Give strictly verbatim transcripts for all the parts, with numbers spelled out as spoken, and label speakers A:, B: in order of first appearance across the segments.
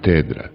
A: katedra.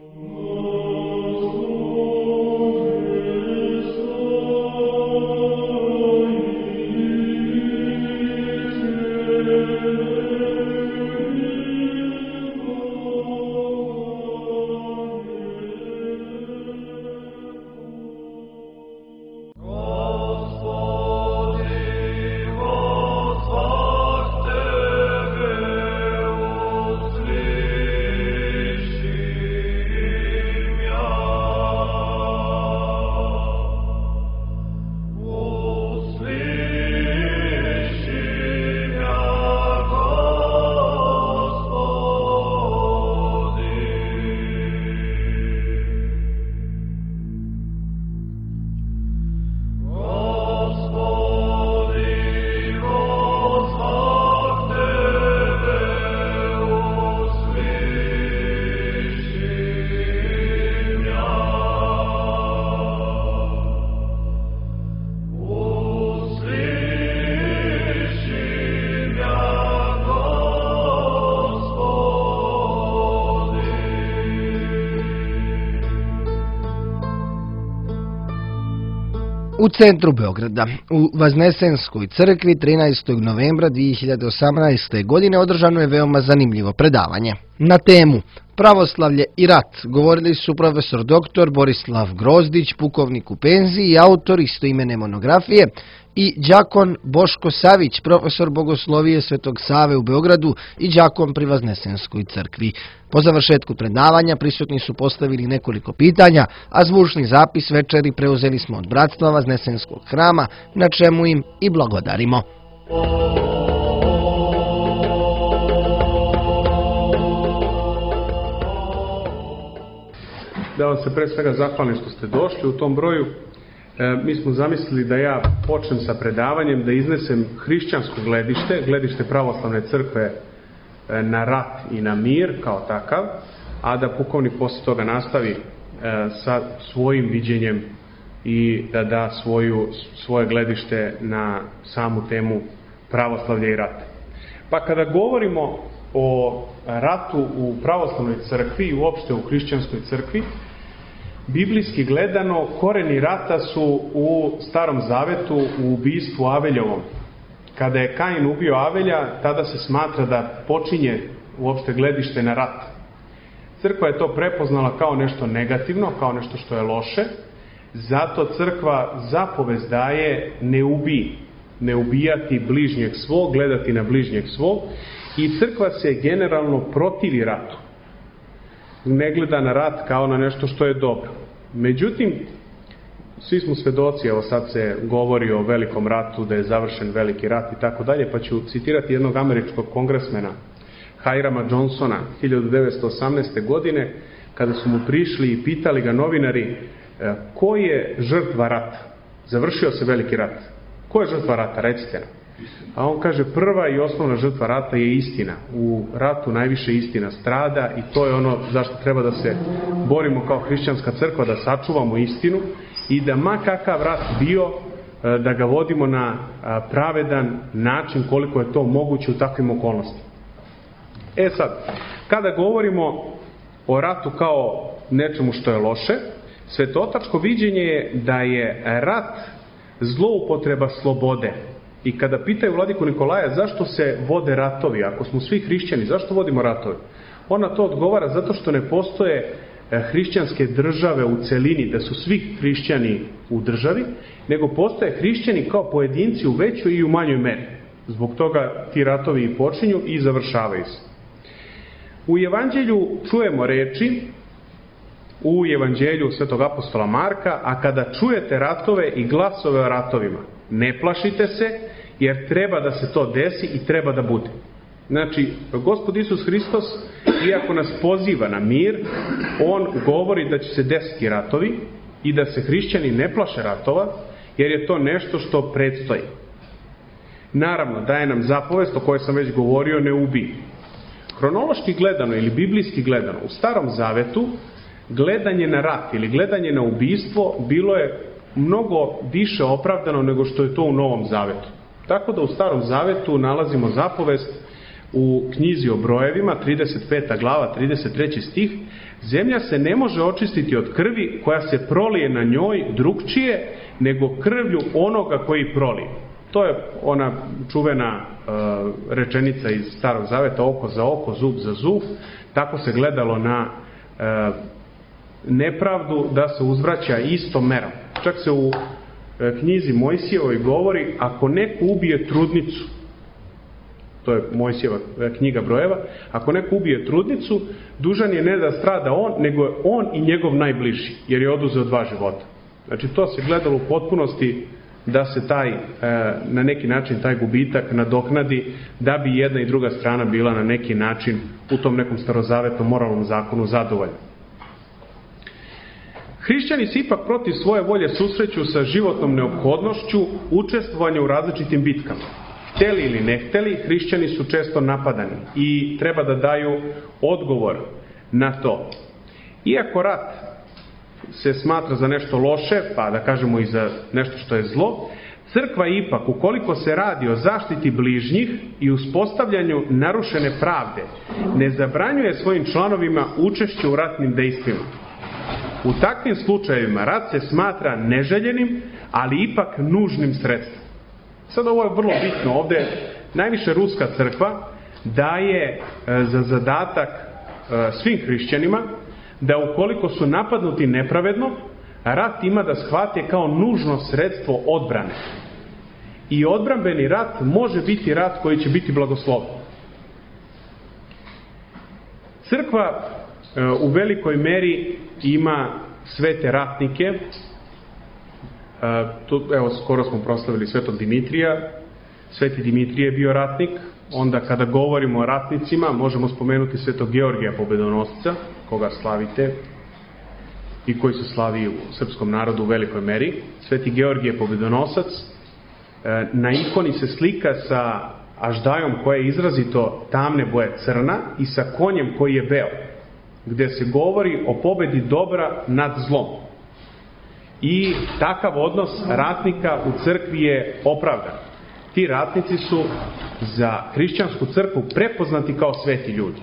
B: U centru Beograda, u Vaznesenskoj crkvi trinaestog novembra dvije hiljade osamnaeste. godine održano je veoma zanimljivo predavanje. Na temu Pravoslavlje i rat govorili su profesor doktor Borislav Grozdić, pukovnik u penziji i autor istoimene monografije, i đakon Boško Savić, profesor bogoslovije Svetog Save u Beogradu i đakon pri Vaznesenskoj crkvi. Po završetku predavanja prisutni su postavili nekoliko pitanja, a zvučni zapis večeri preuzeli smo od bratstva Vaznesenskog hrama, na čemu im i blagodarimo.
C: Da vam se pre svega zahvalim što ste došli u tom broju. E, mi smo zamislili da ja počnem sa predavanjem, da iznesem hrišćansko gledište, gledište pravoslavne crkve e, na rat i na mir kao takav, a da pukovnik posle toga nastavi e, sa svojim viđenjem i da da svoju, svoje gledište na samu temu pravoslavlja i rata. Pa kada govorimo o ratu u pravoslavnoj crkvi i uopšte u hrišćanskoj crkvi, biblijski gledano, koreni rata su u Starom Zavetu u ubistvu Aveljovom. Kada je Kain ubio Avelja, tada se smatra da počinje uopšte gledište na rat. Crkva je to prepoznala kao nešto negativno, kao nešto što je loše, zato crkva zapovest daje ne ubij, ne ubijati bližnjeg svog, gledati na bližnjeg svog, i crkva se generalno protivi ratu. Ne gleda na rat kao na nešto što je dobro. Međutim, svi smo svedoci, evo sad se govori o velikom ratu, da je završen veliki rat i tako dalje, pa ću citirati jednog američkog kongresmena, Hirama Johnsona, hiljadu devetsto osamnaeste. godine, kada su mu prišli i pitali ga novinari ko je žrtva rata. Završio se veliki rat. Ko je žrtva rata? Recite nam. A on kaže, prva i osnovna žrtva rata je istina. U ratu najviše istina strada i to je ono zašto treba da se borimo kao hrišćanska crkva, da sačuvamo istinu i da ma kakav rat bio, da ga vodimo na pravedan način koliko je to moguće u takvim okolnostima. E sad, kada govorimo o ratu kao nečemu što je loše, svetotačko viđenje je da je rat zloupotreba slobode. I kada pitaju vladiku Nikolaja zašto se vode ratovi, ako smo svi hrišćani, zašto vodimo ratovi? Ona to odgovara zato što ne postoje hrišćanske države u celini, da su svi hrišćani u državi, nego postoje hrišćani kao pojedinci u većoj i u manjoj meri. Zbog toga ti ratovi i počinju i završavaju se. U Evanđelju čujemo reči, u Evanđelju Svetog apostola Marka, a kada čujete ratove i glasove o ratovima, ne plašite se, jer treba da se to desi i treba da bude. Znači, Gospod Isus Hristos, iako nas poziva na mir, on govori da će se desiti ratovi i da se hrišćani ne plaše ratova, jer je to nešto što predstoji. Naravno, daje nam zapovest o kojoj sam već govorio, ne ubij. Hronološki gledano ili biblijski gledano, u Starom Zavetu, gledanje na rat ili gledanje na ubistvo bilo je mnogo više opravdano nego što je to u Novom Zavetu. Tako da u Starom Zavetu nalazimo zapovest u knjizi o brojevima, trideset peta glava, trideset treći stih, zemlja se ne može očistiti od krvi koja se prolije na njoj drugčije nego krvlju onoga koji prolije. To je ona čuvena e, rečenica iz Starog Zaveta, oko za oko, zub za zub. Tako se gledalo na e, nepravdu da se uzvraća istom merom. Čak se u e, knjizi Mojsijevoj govori, ako neko ubije trudnicu, to je Mojsijeva knjiga brojeva, ako neko ubije trudnicu, dužan je ne da strada on, nego je on i njegov najbliži, jer je oduzeo dva života. Znači to se gledalo u potpunosti da se taj, na neki način taj gubitak nadoknadi, da bi jedna i druga strana bila na neki način u tom nekom starozavetnom moralnom zakonu zadovoljni. Hrišćani se ipak protiv svoje volje susreću sa životnom neophodnošću učestvovanja u različitim bitkama. Hteli ili ne hteli, hrišćani su često napadani i treba da daju odgovor na to. Iako rat se smatra za nešto loše, pa da kažemo i za nešto što je zlo, crkva ipak, ukoliko se radi o zaštiti bližnjih i uspostavljanju narušene pravde, ne zabranjuje svojim članovima učešće u ratnim dejstvima. U takvim slučajevima rat se smatra neželjenim, ali ipak nužnim sredstvom. Sad ovo je vrlo bitno, ovdje najviše ruska crkva daje za zadatak svim hrišćanima da ukoliko su napadnuti nepravedno, rat ima da shvate kao nužno sredstvo odbrane. I odbrambeni rat može biti rat koji će biti blagosloven. Crkva u velikoj meri ima svete ratnike. Evo, skoro smo proslavili svetog Dimitrija. Sveti Dimitrije je bio ratnik. Onda kada govorimo o ratnicima, možemo spomenuti svetog Georgija Pobedonosca, koga slavite i koji se slavi u srpskom narodu u velikoj meri. Sveti Georgije Pobedonosac, na ikoni se slika sa aždajom koja je izrazito tamne boje crna i sa konjem koji je beo, gde se govori o pobedi dobra nad zlom. I takav odnos ratnika u crkvi je opravdan. Ti ratnici su za hrišćansku crkvu prepoznati kao sveti ljudi.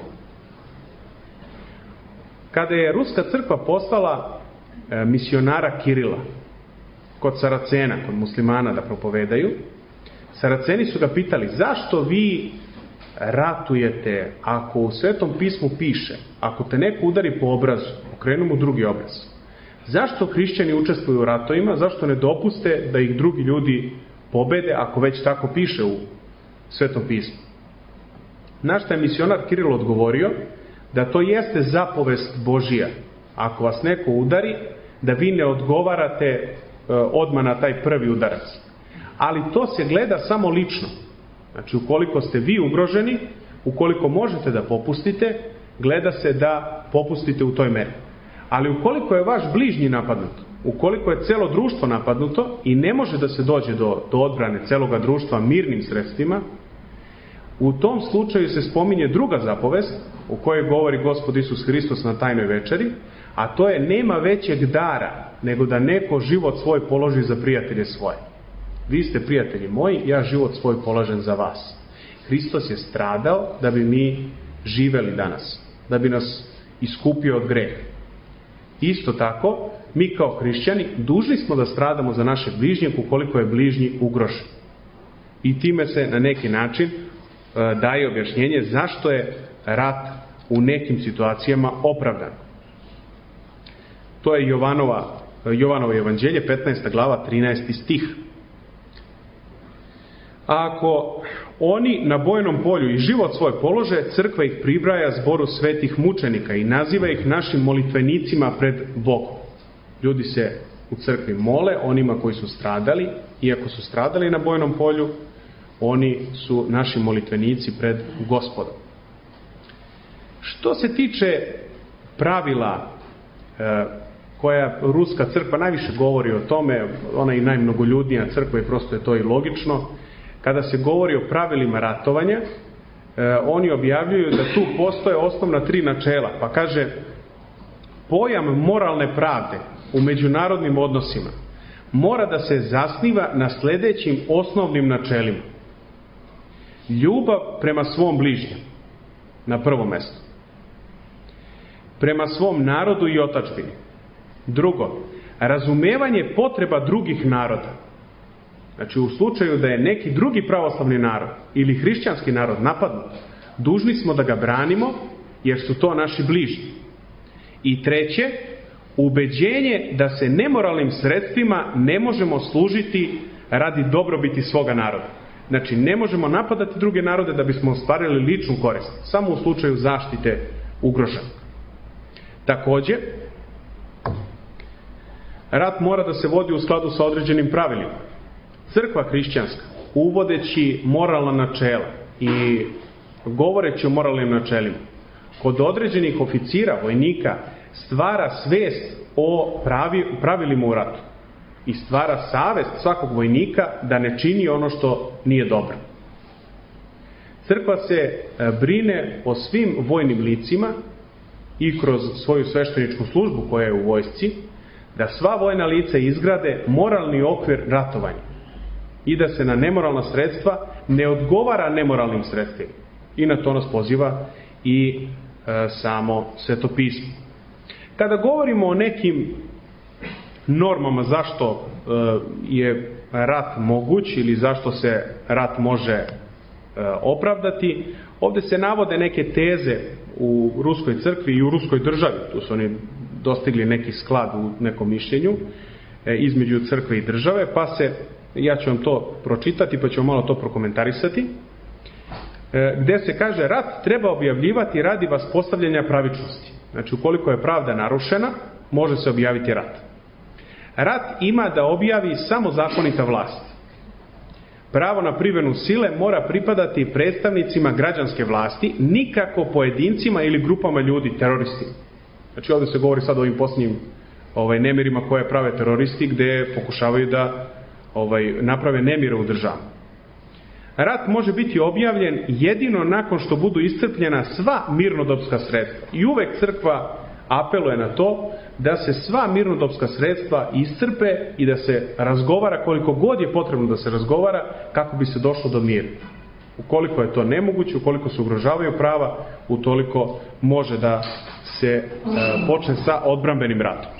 C: Kada je ruska crkva poslala e, misionara Kirila kod Saracena, kod muslimana da propovedaju, Saraceni su ga pitali, zašto vi ratujete ako u Svetom pismu piše, ako te neko udari po obrazu, okrenu mu drugi obraz? Zašto hrišćani učestvuju u ratovima? Zašto ne dopuste da ih drugi ljudi pobede, ako već tako piše u Svetom pismu? Na šta je misionar Kiril odgovorio da to jeste zapovest Božija. Ako vas neko udari, da vi ne odgovarate e, odmah na taj prvi udarac. Ali to se gleda samo lično. Znači, ukoliko ste vi ugroženi, ukoliko možete da popustite, gleda se da popustite u toj meri. Ali ukoliko je vaš bližnji napadnut, ukoliko je celo društvo napadnuto i ne može da se dođe do, do odbrane celoga društva mirnim sredstvima, u tom slučaju se spominje druga zapovest u kojoj govori Gospod Isus Hristos na tajnoj večeri, a to je nema većeg dara nego da neko život svoj položi za prijatelje svoje. Vi ste prijatelji moji, ja život svoj polažem za vas. Hristos je stradao da bi mi živeli danas, da bi nas iskupio od greha. Isto tako, mi kao hrišćani dužni smo da stradamo za naše bližnje ukoliko je bližnji ugrožen. I time se na neki način e, daje objašnjenje zašto je rat u nekim situacijama opravdan. To je Jovanova, Jovanovo evanđelje, petnaesta glava, trinaesti stih. Ako oni na bojnom polju i život svoj polože, crkva ih pribraja zboru svetih mučenika i naziva ih našim molitvenicima pred Bogom. Ljudi se u crkvi mole onima koji su stradali, iako su stradali na bojnom polju, oni su naši molitvenici pred Gospodom. Što se tiče pravila e, koja ruska crkva najviše govori o tome, ona je i najmnogoljudnija crkva i prosto je to i logično, kada se govori o pravilima ratovanja, e, oni objavljuju da tu postoje osnovna tri načela. Pa kaže, pojam moralne pravde u međunarodnim odnosima mora da se zasniva na sljedećim osnovnim načelima. Ljubav prema svom bližnjem, na prvom mjestu. Prema svom narodu i otadžbini. Drugo, razumevanje potreba drugih naroda. Znači, u slučaju da je neki drugi pravoslavni narod ili hrišćanski narod napadnut, dužni smo da ga branimo, jer su to naši bližnji. I treće, ubeđenje da se nemoralnim sredstvima ne možemo služiti radi dobrobiti svoga naroda. Znači, ne možemo napadati druge narode da bismo ostvarili ličnu korist, samo u slučaju zaštite ugroženog. Također, rat mora da se vodi u skladu sa određenim pravilima. Crkva hrišćanska, uvodeći moralna načela i govoreći o moralnim načelima, kod određenih oficira, vojnika, stvara svest o pravi, pravilima u ratu i stvara savest svakog vojnika da ne čini ono što nije dobro. Crkva se brine o svim vojnim licima i kroz svoju svešteničku službu koja je u vojsci, da sva vojna lica izgrade moralni okvir ratovanja i da se na nemoralna sredstva ne odgovara nemoralnim sredstvima. I na to nas poziva i e, samo Sveto pismo. Kada govorimo o nekim normama zašto e, je rat moguć ili zašto se rat može e, opravdati, ovdje se navode neke teze u Ruskoj crkvi i u Ruskoj državi. Tu su oni dostigli neki sklad u nekom mišljenju e, između crkve i države, pa se, ja ću vam to pročitati pa ću malo to prokomentarisati, e, gdje se kaže: rat treba objavljivati radi vaspostavljanja pravičnosti. Znači, ukoliko je pravda narušena, može se objaviti rat. Rat ima da objavi samo zakonita vlast. Pravo na primjenu sile mora pripadati predstavnicima građanske vlasti, nikako pojedincima ili grupama ljudi, teroristima. Znači, ovdje se govori sad o ovim posljednjim ovaj, nemirima koje prave teroristi, gdje pokušavaju da ovaj, naprave nemire u državu. Rat može biti objavljen jedino nakon što budu iscrpljena sva mirnodopska sredstva. I uvek crkva apeluje na to da se sva mirnodopska sredstva iscrpe i da se razgovara koliko god je potrebno da se razgovara kako bi se došlo do mira. Ukoliko je to nemoguće, ukoliko se ugrožavaju prava, utoliko može da se e, počne sa odbrambenim ratom.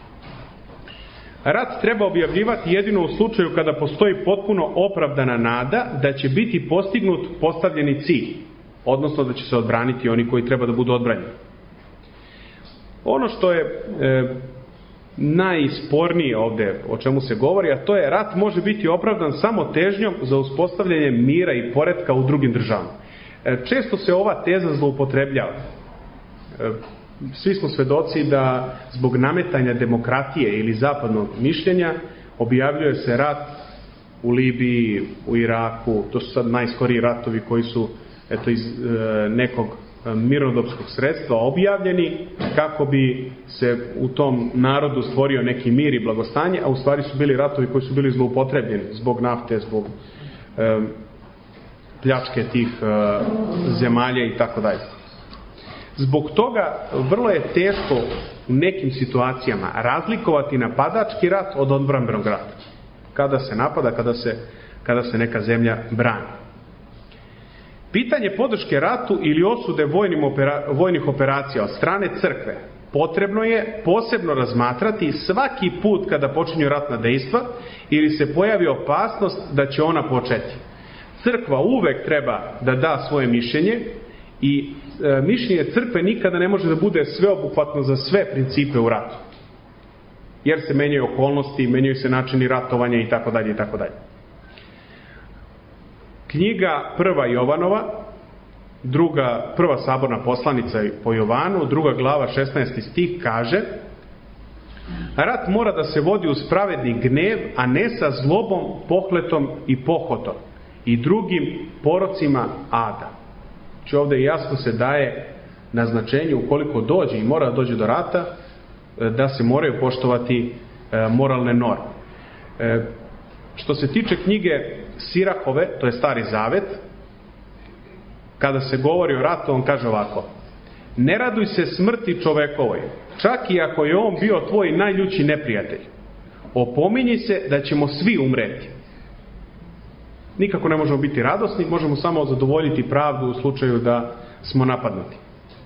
C: Rat treba objavljivati jedino u slučaju kada postoji potpuno opravdana nada da će biti postignut postavljeni cilj, odnosno da će se odbraniti oni koji treba da budu odbranjeni. Ono što je e, najspornije ovdje o čemu se govori, a to je: rat može biti opravdan samo težnjom za uspostavljanje mira i poretka u drugim državama. E, često se ova teza zloupotrebljava. E, svi smo svedoci da zbog nametanja demokratije ili zapadnog mišljenja objavljuje se rat u Libiji, u Iraku. To su sad najskoriji ratovi koji su eto, iz e, nekog mirnodopskog sredstva objavljeni kako bi se u tom narodu stvorio neki mir i blagostanje, a u stvari su bili ratovi koji su bili zloupotrebljeni zbog nafte, zbog e, pljačke tih e, zemalja i tako dalje. Zbog toga vrlo je teško u nekim situacijama razlikovati napadački rat od odbrambenog rata. Kada se napada, kada se, kada se neka zemlja brani. Pitanje podrške ratu ili osude vojnim opera, vojnih operacija od strane crkve potrebno je posebno razmatrati svaki put kada počinju ratna dejstva ili se pojavi opasnost da će ona početi. Crkva uvek treba da da svoje mišljenje i e, mišljenje crkve nikada ne može da bude sveobuhvatno za sve principe u ratu. Jer se menjaju okolnosti, menjaju se načini ratovanja i tako dalje i tako dalje. Knjiga prva Jovanova, druga, prva saborna poslanica po Jovanu, druga glava, šesnaesti stih kaže: rat mora da se vodi uz pravedni gnev, a ne sa zlobom, pohletom i pohotom i drugim porocima ada. Znači ovdje jasno se daje naznačenje ukoliko dođe i mora dođe do rata, da se moraju poštovati moralne norme. Što se tiče knjige Sirahove, to je Stari Zavet, kada se govori o ratu, on kaže ovako: ne raduj se smrti čovekovoj, čak i ako je on bio tvoj najljući neprijatelj. Opominji se da ćemo svi umreti. Nikako ne možemo biti radosni, možemo samo zadovoljiti pravdu u slučaju da smo napadnuti.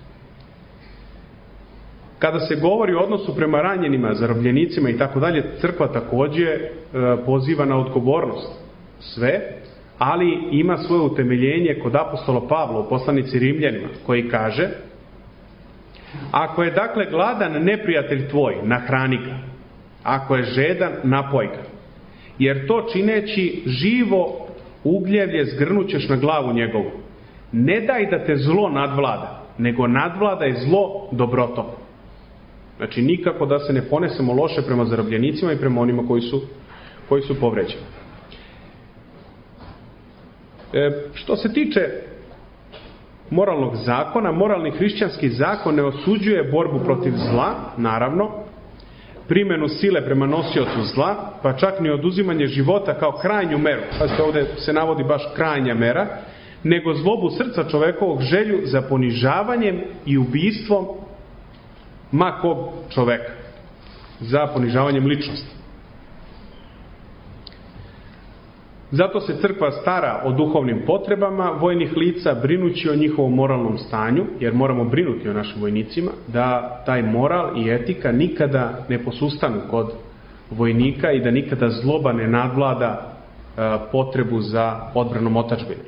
C: Kada se govori o odnosu prema ranjenima, zarobljenicima i tako dalje, crkva također e, poziva na odgovornost sve, ali ima svoje utemeljenje kod apostola Pavla u poslanici Rimljanima, koji kaže: ako je dakle gladan neprijatelj tvoj, nahrani ga, ako je žedan, napoj ga, jer to čineći živo ugljevlje zgrnućeš na glavu njegovu. Ne daj da te zlo nadvlada, nego nadvladaj zlo dobrotom. Znači, nikako da se ne ponesemo loše prema zarobljenicima i prema onima koji su, koji su povređeni. E, što se tiče moralnog zakona, moralni hrišćanski zakon ne osuđuje borbu protiv zla, naravno, primjenu sile prema nosiocu zla, pa čak ni oduzimanje života kao krajnju meru. Pazite, ovdje se navodi baš krajnja mera, nego zlobu srca čovekovog, želju za ponižavanjem i ubistvom ma kog čoveka, za ponižavanjem ličnosti. Zato se crkva stara o duhovnim potrebama vojnih lica, brinući o njihovom moralnom stanju, jer moramo brinuti o našim vojnicima, da taj moral i etika nikada ne posustanu kod vojnika i da nikada zloba ne nadvlada e, potrebu za odbranom otadžbine.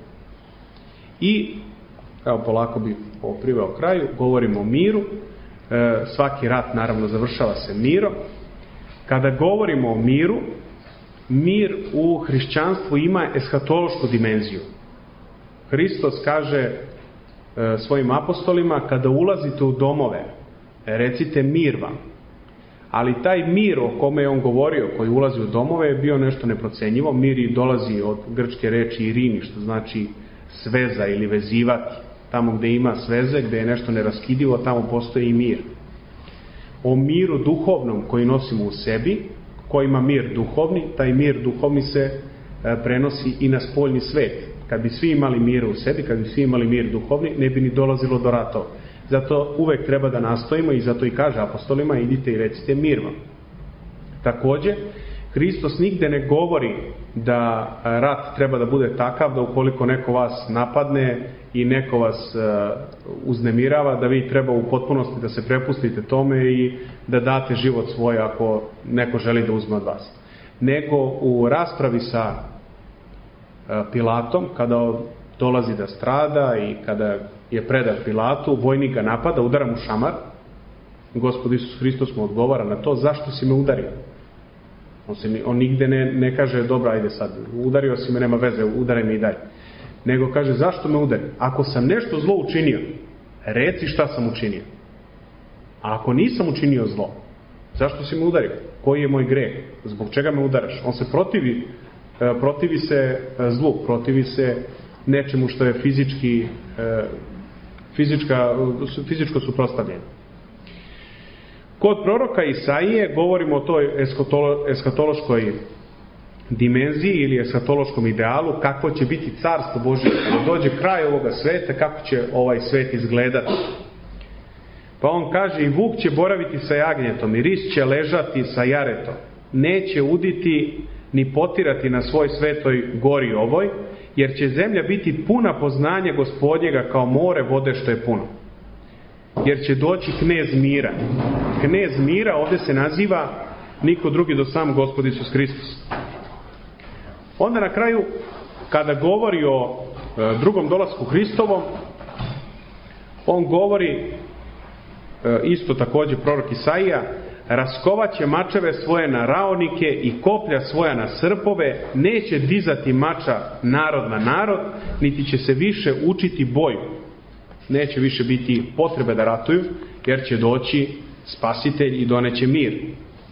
C: I, evo polako bi ovo priveo kraju, govorimo o miru. E, svaki rat naravno završava se mirom. Kada govorimo o miru, mir u hrišćanstvu ima eshatološku dimenziju. Hristos kaže e, svojim apostolima: kada ulazite u domove, recite mir vam. Ali taj mir o kome je on govorio, koji ulazi u domove, je bio nešto neprocenjivo. Mir i dolazi od grčke reči irini, što znači sveza ili vezivati. Tamo gdje ima sveze, gdje je nešto neraskidivo, tamo postoji i mir. O miru duhovnom koji nosimo u sebi, ko ima mir duhovni, taj mir duhovni se prenosi i na spoljni svet. Kad bi svi imali mir u sebi, kad bi svi imali mir duhovni, ne bi ni dolazilo do ratova. Zato uvek treba da nastojimo, i zato i kaže apostolima: idite i recite mir vam. Također, Hristos nigde ne govori da rat treba da bude takav da ukoliko neko vas napadne i neko vas uznemirava, da vi treba u potpunosti da se prepustite tome i da date život svoj ako neko želi da uzme od vas. Nego u raspravi sa Pilatom, kada dolazi da strada i kada je predat Pilatu, vojnik ga napada, udara mu šamar. Gospod Isus Hristos mu odgovara na to: zašto si me udario? On, se, on nigde ne, ne kaže: dobro, ajde sad, udario si me, nema veze, udaraj me i dalje. Nego kaže: zašto me udari? Ako sam nešto zlo učinio, reci šta sam učinio. A ako nisam učinio zlo, zašto si me udario? Koji je moj greh? Zbog čega me udaraš? On se protivi, protivi se zlu, protivi se nečemu što je fizički, fizička, fizičko suprotstavljeno. Kod proroka Isaije govorimo o toj eshatološkoj dimenziji ili eshatološkom idealu, kako će biti carstvo Božje kada dođe kraj ovoga sveta, kako će ovaj svet izgledati. Pa on kaže: i vuk će boraviti sa jagnjetom, i ris će ležati sa jaretom, neće uditi ni potirati na svoj svetoj gori ovoj, jer će zemlja biti puna poznanja Gospodnjega kao more vode što je puno. Jer će doći knez mira. Knez mira ovdje se naziva niko drugi do sam Gospod Isus Hristos. Onda na kraju, kada govori o e, drugom dolasku Hristovom, on govori, e, isto također prorok Isaija: raskovaće mačeve svoje na raonike i koplja svoja na srpove, neće dizati mača narod na narod, niti će se više učiti boju. Neće više biti potrebe da ratuju, jer će doći spasitelj i doneće mir.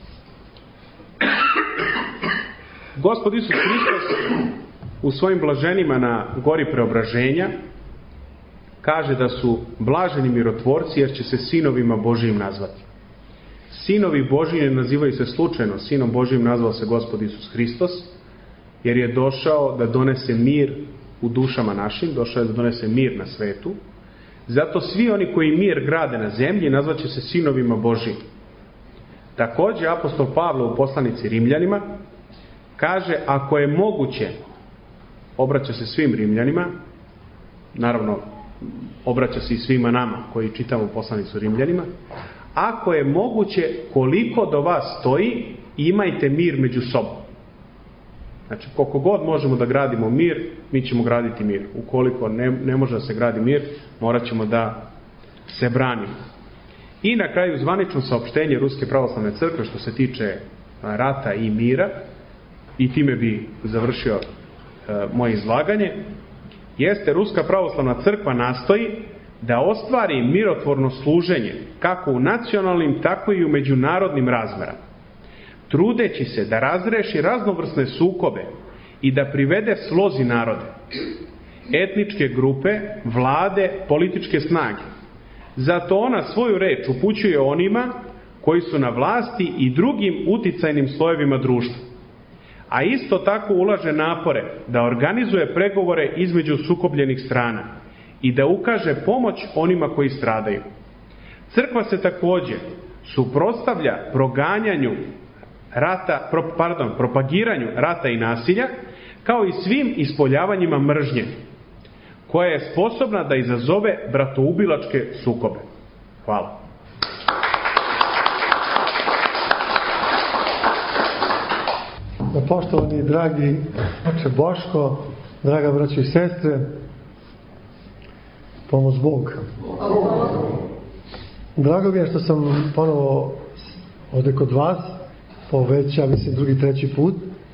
C: Gospod Isus Hristos u svojim blaženima na gori preobraženja kaže da su blaženi mirotvorci, jer će se sinovima Božijim nazvati. Sinovi Božji ne nazivaju se slučajno. Sinom Božijim nazvao se Gospod Isus Hristos, jer je došao da donese mir u dušama našim, došao je da donese mir na svetu. Zato svi oni koji mir grade na zemlji nazvaće se sinovima Božijim. Također apostol Pavle u poslanici Rimljanima kaže: ako je moguće, obraća se svim Rimljanima, naravno obraća se i svima nama koji čitamo poslanicu Rimljanima, ako je moguće, koliko do vas stoji, imajte mir među sobom. Znači, koliko god možemo da gradimo mir, mi ćemo graditi mir. Ukoliko ne, ne može da se gradi mir, morat ćemo da se branimo. I na kraju zvanično saopštenje Ruske pravoslavne crkve što se tiče rata i mira, i time bi završio e, moje izlaganje, jeste Ruska pravoslavna crkva nastoji da ostvari mirotvorno služenje kako u nacionalnim, tako i u međunarodnim razmerama, trudeći se da razreši raznovrsne sukobe i da privede slozi narode, etničke grupe, vlade, političke snage. Zato ona svoju reč upućuje onima koji su na vlasti i drugim uticajnim slojevima društva, a isto tako ulaže napore da organizuje pregovore između sukobljenih strana i da ukaže pomoć onima koji stradaju. Crkva se također suprotstavlja proganjanju rata, pro, pardon, propagiranju rata i nasilja, kao i svim ispoljavanjima mržnje, koja je sposobna da izazove bratoubilačke sukobe. Hvala.
A: Poštovani dragi oče Boško, draga braćo i sestre, pomoz Bog. Drago mi je što sam ponovo ovdje kod vas, po već, ja mislim, drugi, treći put.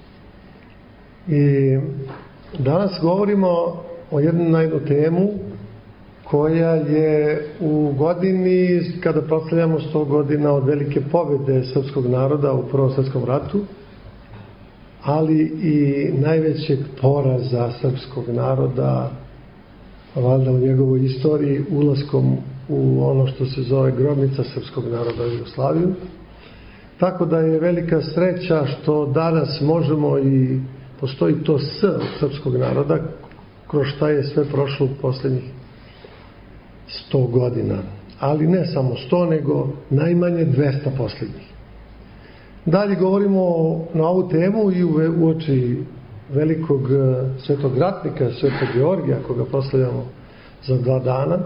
A: I danas govorimo o jednu na jednu temu koja je u godini kada proslavljamo sto godina od velike pobjede srpskog naroda u Prvom svjetskom ratu, ali i najvećeg poraza srpskog naroda, valjda u njegovoj istoriji, ulaskom u ono što se zove grobnica srpskog naroda u Jugoslaviju. Tako da je velika sreća što danas možemo i postoji to S srpskog naroda, kroz šta je sve prošlo u posljednjih sto godina. Ali ne samo sto, nego najmanje dvesta posljednjih. Dalje govorimo na ovu temu i u oči velikog svetog ratnika, svetog Georgija, koga proslavljamo za dva dana.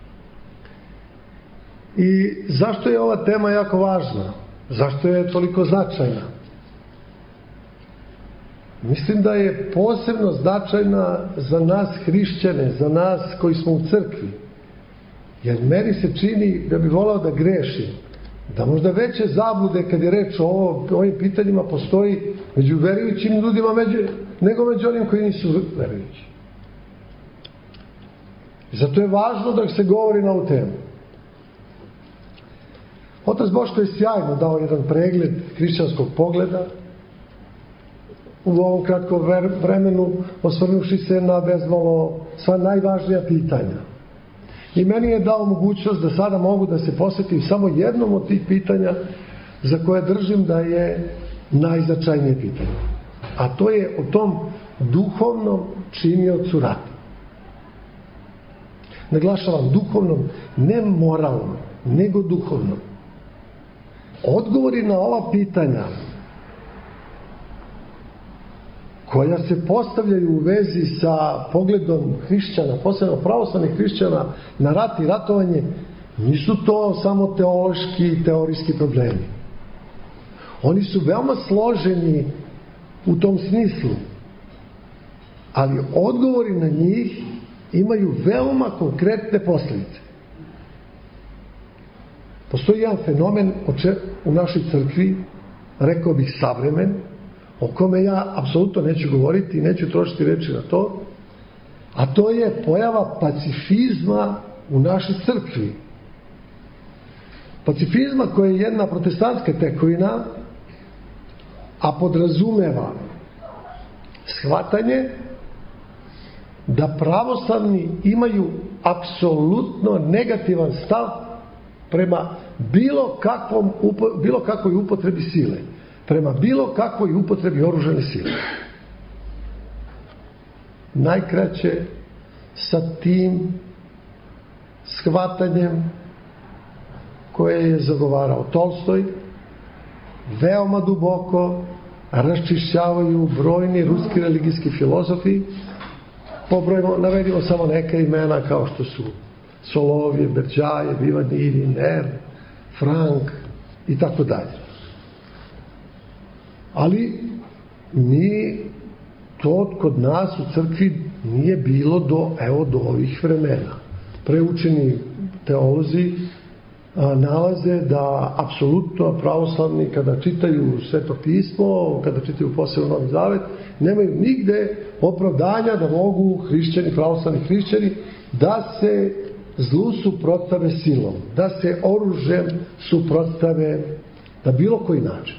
A: I zašto je ova tema jako važna? Zašto je toliko značajna? Mislim da je posebno značajna za nas hrišćane, za nas koji smo u crkvi. Jer meni se čini da bi volao da grešim, da možda veće zablude kad je reč o ovim pitanjima postoji među verujućim ljudima među, nego među onim koji nisu verujući. Zato je važno da se govori na ovu temu. Otac Boško je sjajno dao jedan pregled hrišćanskog pogleda u ovom kratkom vremenu, osvrnuši se na bezmalo sva najvažnija pitanja. I meni je dao mogućnost da sada mogu da se posvetim samo jednom od tih pitanja za koje držim da je najznačajnije pitanje. A to je o tom duhovnom činiocu rata. Naglašavam, duhovnom, ne moralnom, nego duhovnom. Odgovori na ova pitanja koja se postavljaju u vezi sa pogledom hrišćana, posebno pravoslavnih hrišćana na rat i ratovanje, nisu to samo teološki i teorijski problemi. Oni su veoma složeni u tom smislu, ali odgovori na njih imaju veoma konkretne posljedice. Postoji jedan fenomen u našoj crkvi, rekao bih savremen, o kome ja apsolutno neću govoriti i neću trošiti reči na to, a to je pojava pacifizma u našoj crkvi. Pacifizma koja je jedna protestantska tekovina, a podrazumeva shvatanje da pravoslavni imaju apsolutno negativan stav prema bilo kakvom, bilo kakvoj upotrebi sile, prema bilo kakvoj upotrebi oružane sile. Najkraće, sa tim shvatanjem koje je zagovarao Tolstoj, veoma duboko raščišćavaju brojni ruski religijski filozofi pobrojimo, navedimo samo neka imena kao što su Solovje, Berđaje, Vivanini, Ner, Frank i tako dalje. Ali mi, to kod nas u crkvi nije bilo do, evo, do ovih vremena. Preučeni teolozi a, nalaze da apsolutno pravoslavni kada čitaju Sveto pismo, kada čitaju posebno Novi Zavet, nemaju nigde opravdanja da mogu hrišćani, pravoslavni hrišćani, da se zlu suprotstave silom, da se oružjem suprotstave na bilo koji način.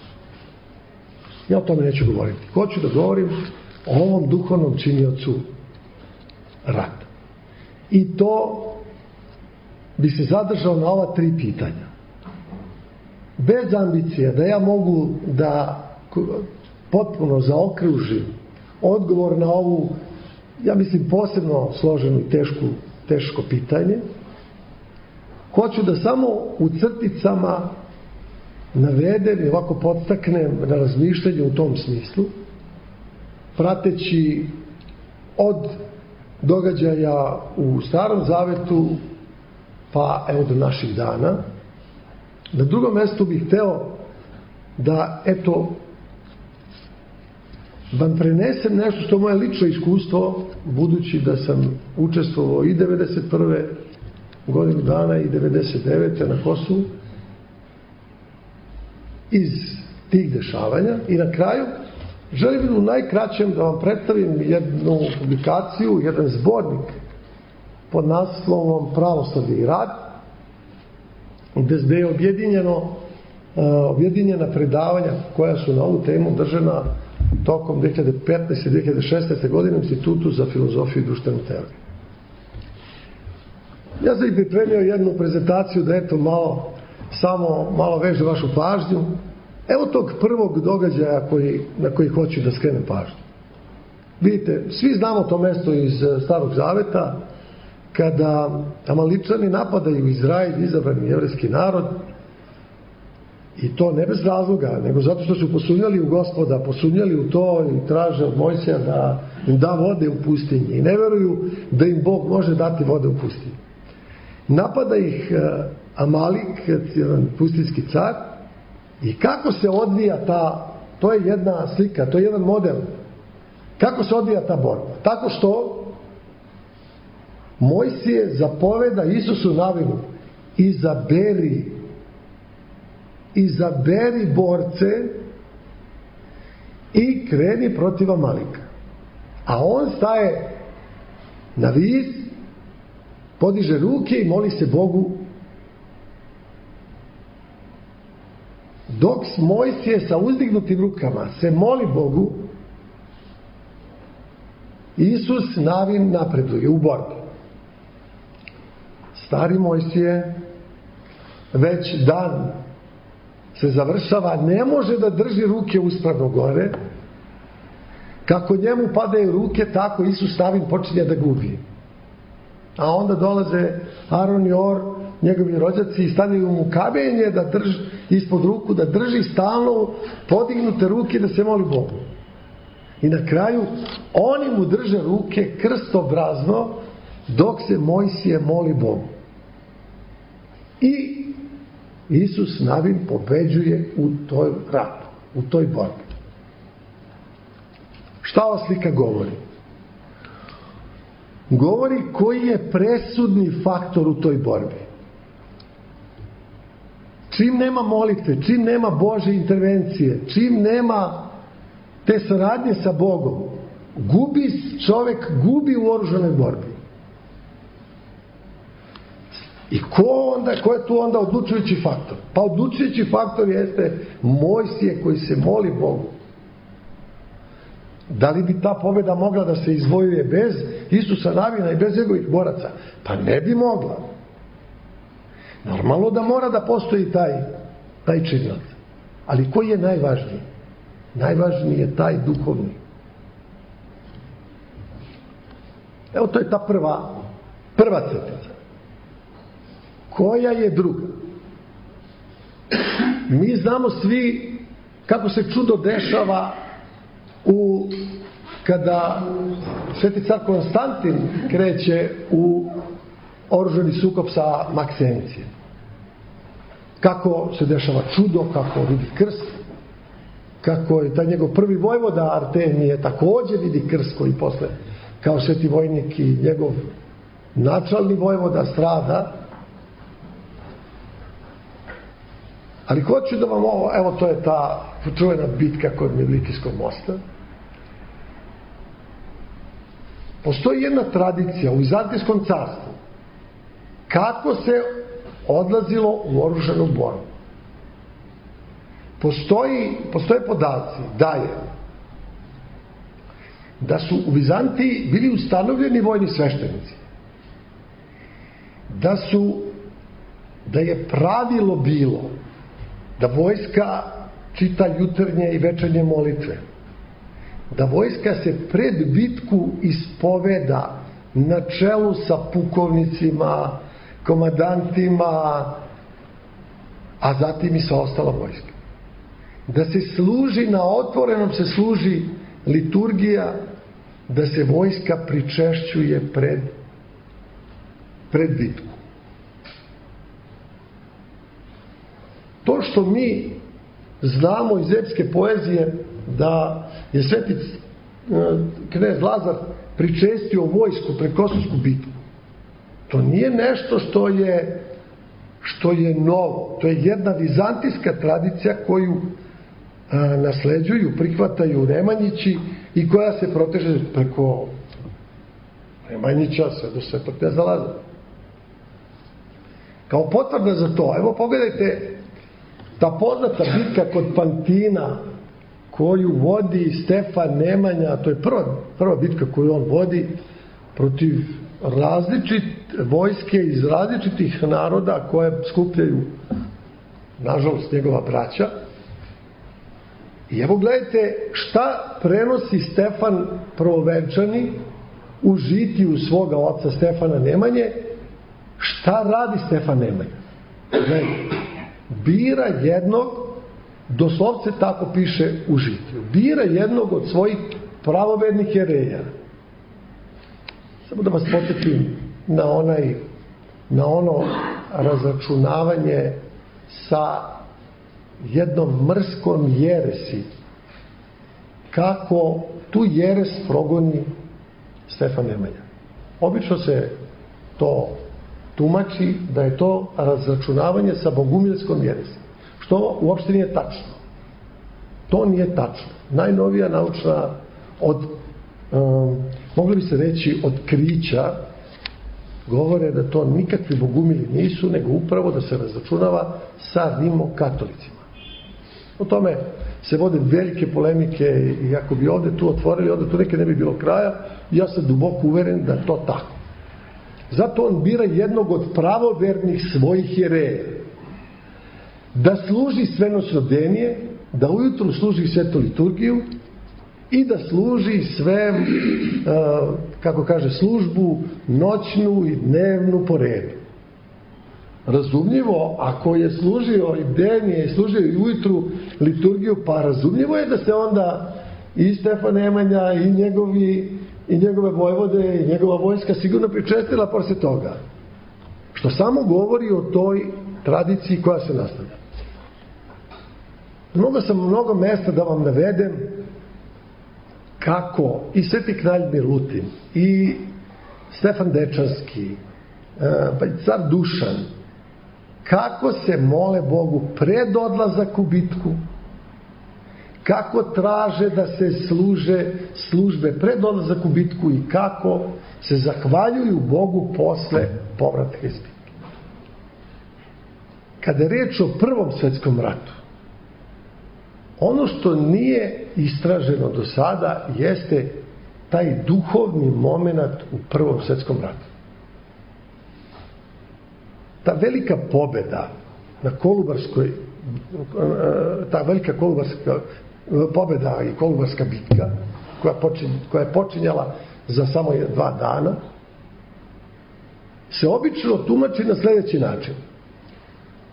A: Ja o tome neću govoriti. Hoću da govorim o ovom duhovnom činiocu rata. I to bi se zadržao na ova tri pitanja. Bez ambicije da ja mogu da potpuno zaokružim odgovor na ovu, ja mislim, posebno složenu i tešku, teško pitanje, hoću da samo u crticama navedem i ovako podstaknem na razmišljanje u tom smislu, prateći od događaja u Starom Zavetu pa evo do naših dana. Na drugom mjestu bih hteo da, eto, vam prenesem nešto što je moje lično iskustvo, budući da sam učestvovao i devedeset prve godinu dana i devedeset devete na Kosovu, iz tih dešavanja. I na kraju želim u najkraćem da vam predstavim jednu publikaciju, jedan zbornik pod naslovom Pravoslavlje i rat, gde je objedinjeno objedinjena predavanja koja su na ovu temu držana tokom dve hiljade petnaeste i dve hiljade šesnaeste godine u Institutu za filozofiju i društvenu teoriju. Ja sam i pripremio jednu prezentaciju da, eto, malo samo malo veže vašu pažnju. Evo tog prvog događaja koji, na koji hoću da skrenem pažnju. Vidite, svi znamo to mesto iz Starog Zaveta, kada Amaličani napadaju Izrael, izabrani jevrejski narod, i to ne bez razloga, nego zato što su posumnjali u Gospoda, posumnjali u to i traže od Mojsija da im da vode u pustinji i ne veruju da im Bog može dati vode u pustinji. Napada ih Amalik, jedan pustinski car, i kako se odvija ta, to je jedna slika, to je jedan model, kako se odvija ta borba. Tako što Mojsije zapoveda Isusu Navinu: izaberi izaberi borce i kreni protiv Amalika. A on staje na vis, podiže ruke i moli se Bogu. Dok Mojsije sa uzdignutim rukama se moli Bogu, Isus Navin napreduje u borbi. Stari Mojsije već dan se završava, ne može da drži ruke uspravno gore. Kako njemu padaju ruke, tako Isus Navin počinje da gubi. A onda dolaze Aron i Or, njegovi rođaci, i stavljaju mu kamenje da drži ispod ruku, da drži stalno podignute ruke da se moli Bogu. I na kraju oni mu drže ruke krstobrazno dok se Mojsije moli Bogu. I Isus Navin pobeđuje u toj ratu, u toj borbi. Šta ova slika govori? Govori koji je presudni faktor u toj borbi. Čim nema molitve, čim nema Božje intervencije, čim nema te saradnje sa Bogom, gubi čovek, gubi u oružanoj borbi. I ko onda, ko je tu onda odlučujući faktor? Pa odlučujući faktor jeste Mojsije koji se moli Bogu. Da li bi ta pobjeda mogla da se izvojuje bez Isusa Navina i bez njegovih boraca? Pa ne bi mogla. Normalno da mora da postoji taj, taj činilac. Ali koji je najvažniji? Najvažniji je taj duhovni. Evo, to je ta prva, prva crtica. Koja je druga? Mi znamo svi kako se čudo dešava u kada Sveti car Konstantin kreće u oružani sukob sa Maksencijem. Kako se dešava čudo, kako vidi krst, kako je taj njegov prvi vojvoda Artemije takođe vidi krst koji posle kao sveti vojnik i njegov načalni vojvoda strada. Ali hoću da vam ovo, evo to je ta čuvena bitka kod Mevlikijskog mosta. Postoji jedna tradicija u Vizantijskom carstvu kako se odlazilo u oružanu borbu. Postoji, postoje podaci da je da su u Vizantiji bili ustanovljeni vojni sveštenici, da su da je pravilo bilo da vojska čita jutarnje i večernje molitve, da vojska se pred bitku ispoveda na čelu sa pukovnicima, komandantima, a zatim i sa ostala vojska. Da se služi, na otvorenom se služi liturgija, da se vojska pričešćuje pred, pred bitku. To što mi znamo iz epske poezije da je sveti knez Lazar pričestio vojsku pred Kosovsku bitku, to nije nešto što je što je novo. To je jedna vizantijska tradicija koju a, nasleđuju, prihvataju Nemanjići i koja se proteže preko Nemanjića sve do svetog kneza Lazara. Kao potvrda za to, evo pogledajte ta poznata bitka kod Pantina koju vodi Stefan Nemanja, to je prva, prva bitka koju on vodi protiv različit vojske iz različitih naroda koje skupljaju, nažalost, njegova braća. I evo gledajte šta prenosi Stefan Prvovenčani u žitiju svoga oca Stefana Nemanje. Šta radi Stefan Nemanja? Gledajte, bira jednog, doslovce tako piše u žitiju, bira jednog od svojih pravovernih jereja. Samo da vas podsjetim na onaj, na ono razračunavanje sa jednom mrskom jeresi, kako tu jeres progoni Stefan Nemanja. Obično se to tumači da je to razračunavanje sa bogumilskom jeresi, što uopšte nije tačno. To nije tačno. Najnovija naučna od um, mogli bi se reći otkrića govore da to nikakvi bogumili nisu, nego upravo da se razračunava sa rimokatolicima. O tome se vode velike polemike i ako bi ovde tu otvorili, ovde tu neke ne bi bilo kraja, ja sam duboko uveren da je to tako. Zato on bira jednog od pravovernih svojih jereja da služi svenosrodenije, da ujutru služi svetu liturgiju i da služi sve, kako kaže, službu noćnu i dnevnu po redu. Razumljivo, ako je služio i denije i služio i ujutru liturgiju, pa razumljivo je da se onda i Stefan Nemanja i njegovi i njegove vojvode i njegova vojska sigurno pričestila posle toga. Što samo govori o toj tradiciji koja se nastavlja. Mnogo sam mnogo mesta da vam navedem kako i sveti kralj Milutin i Stefan Dečanski pa i car Dušan kako se mole Bogu pred odlazak u bitku, kako traže da se služe službe pred odlazak u bitku i kako se zahvaljuju Bogu posle povratka iz bitke. Kada je reč o Prvom svetskom ratu, ono što nije istraženo do sada jeste taj duhovni moment u Prvom svetskom ratu. Ta velika pobeda na Kolubarskoj, ta velika kolubarska pobeda i Kolubarska bitka koja, počin, koja je počinjala za samo dva dana se obično tumači na sljedeći način.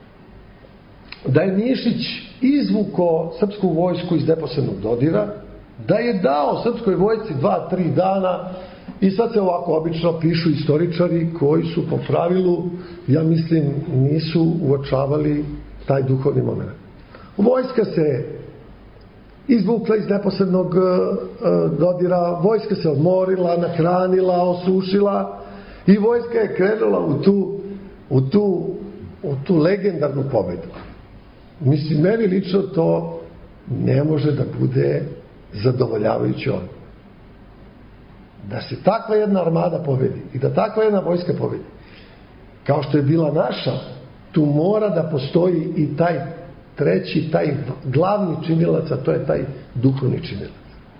A: Da je Nišić izvuko srpsku vojsku iz neposrednog dodira da je dao srpskoj vojsci dva, tri dana i sad se ovako obično pišu istoričari koji su po pravilu, ja mislim, nisu uočavali taj duhovni moment. Vojska se izvukla iz neposrednog dodira, vojska se odmorila, nahranila, osušila i vojska je krenula u tu, u tu, u tu legendarnu pobedu. Mislim, meni lično to ne može da bude zadovoljavajuće ono. Da se takva jedna armada pobedi i da takva jedna vojska pobedi, kao što je bila naša, tu mora da postoji i taj treći, taj glavni činilac, a to je taj duhovni činilac.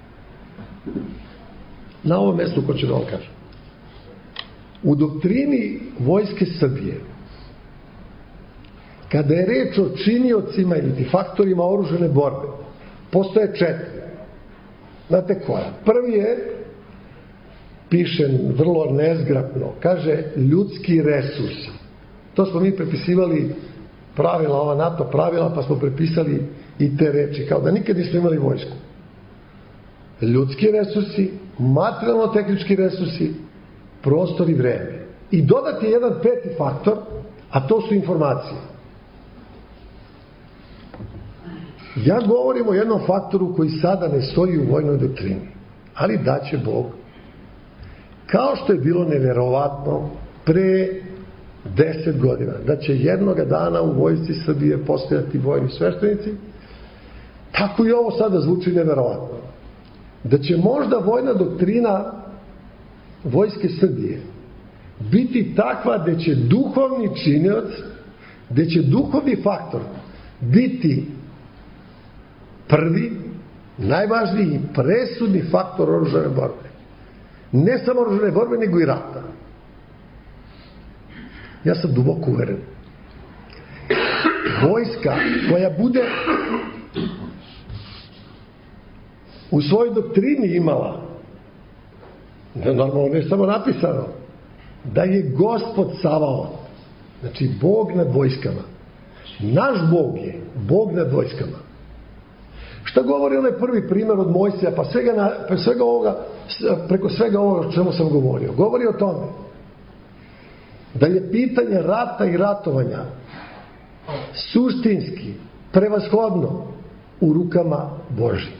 A: Na ovom mjestu ko će da vam kažem. U doktrini Vojske Srbije, kada je reč o činiocima ili faktorima oružane borbe, postoje četiri. Znate koja? Prvi je, piše vrlo nezgrapno, kaže ljudski resursi. To smo mi prepisivali pravila, ova NATO pravila, pa smo prepisali i te reči, kao da nikad nismo imali vojsku. Ljudski resursi, materijalno-tehnički resursi, prostor i vreme. I dodati jedan peti faktor, a to su informacije. Ja govorim o jednom faktoru koji sada ne stoji u vojnoj doktrini, ali daće Bog. Kao što je bilo neverovatno pre deset godina, da će jednoga dana u Vojsci Srbije postojati vojni sveštenici, tako i ovo sada zvuči neverovatno. Da će možda vojna doktrina Vojske Srbije biti takva da će duhovni činilac, da će duhovni faktor biti prvi, najvažniji i presudni faktor oružane borbe. Ne samo oružane borbe, nego i rata. Ja sam duboko uveren. Vojska koja bude u svojoj doktrini imala, normalno ne samo napisano, da je Gospod Savaot, znači Bog nad vojskama. Naš Bog je Bog nad vojskama. Šta govori onaj prvi primjer od Mojsija, pa svega, na, pa svega ovoga, preko svega ovoga o čemu sam govorio? Govori o tome da je pitanje rata i ratovanja suštinski, prevashodno u rukama Božjim.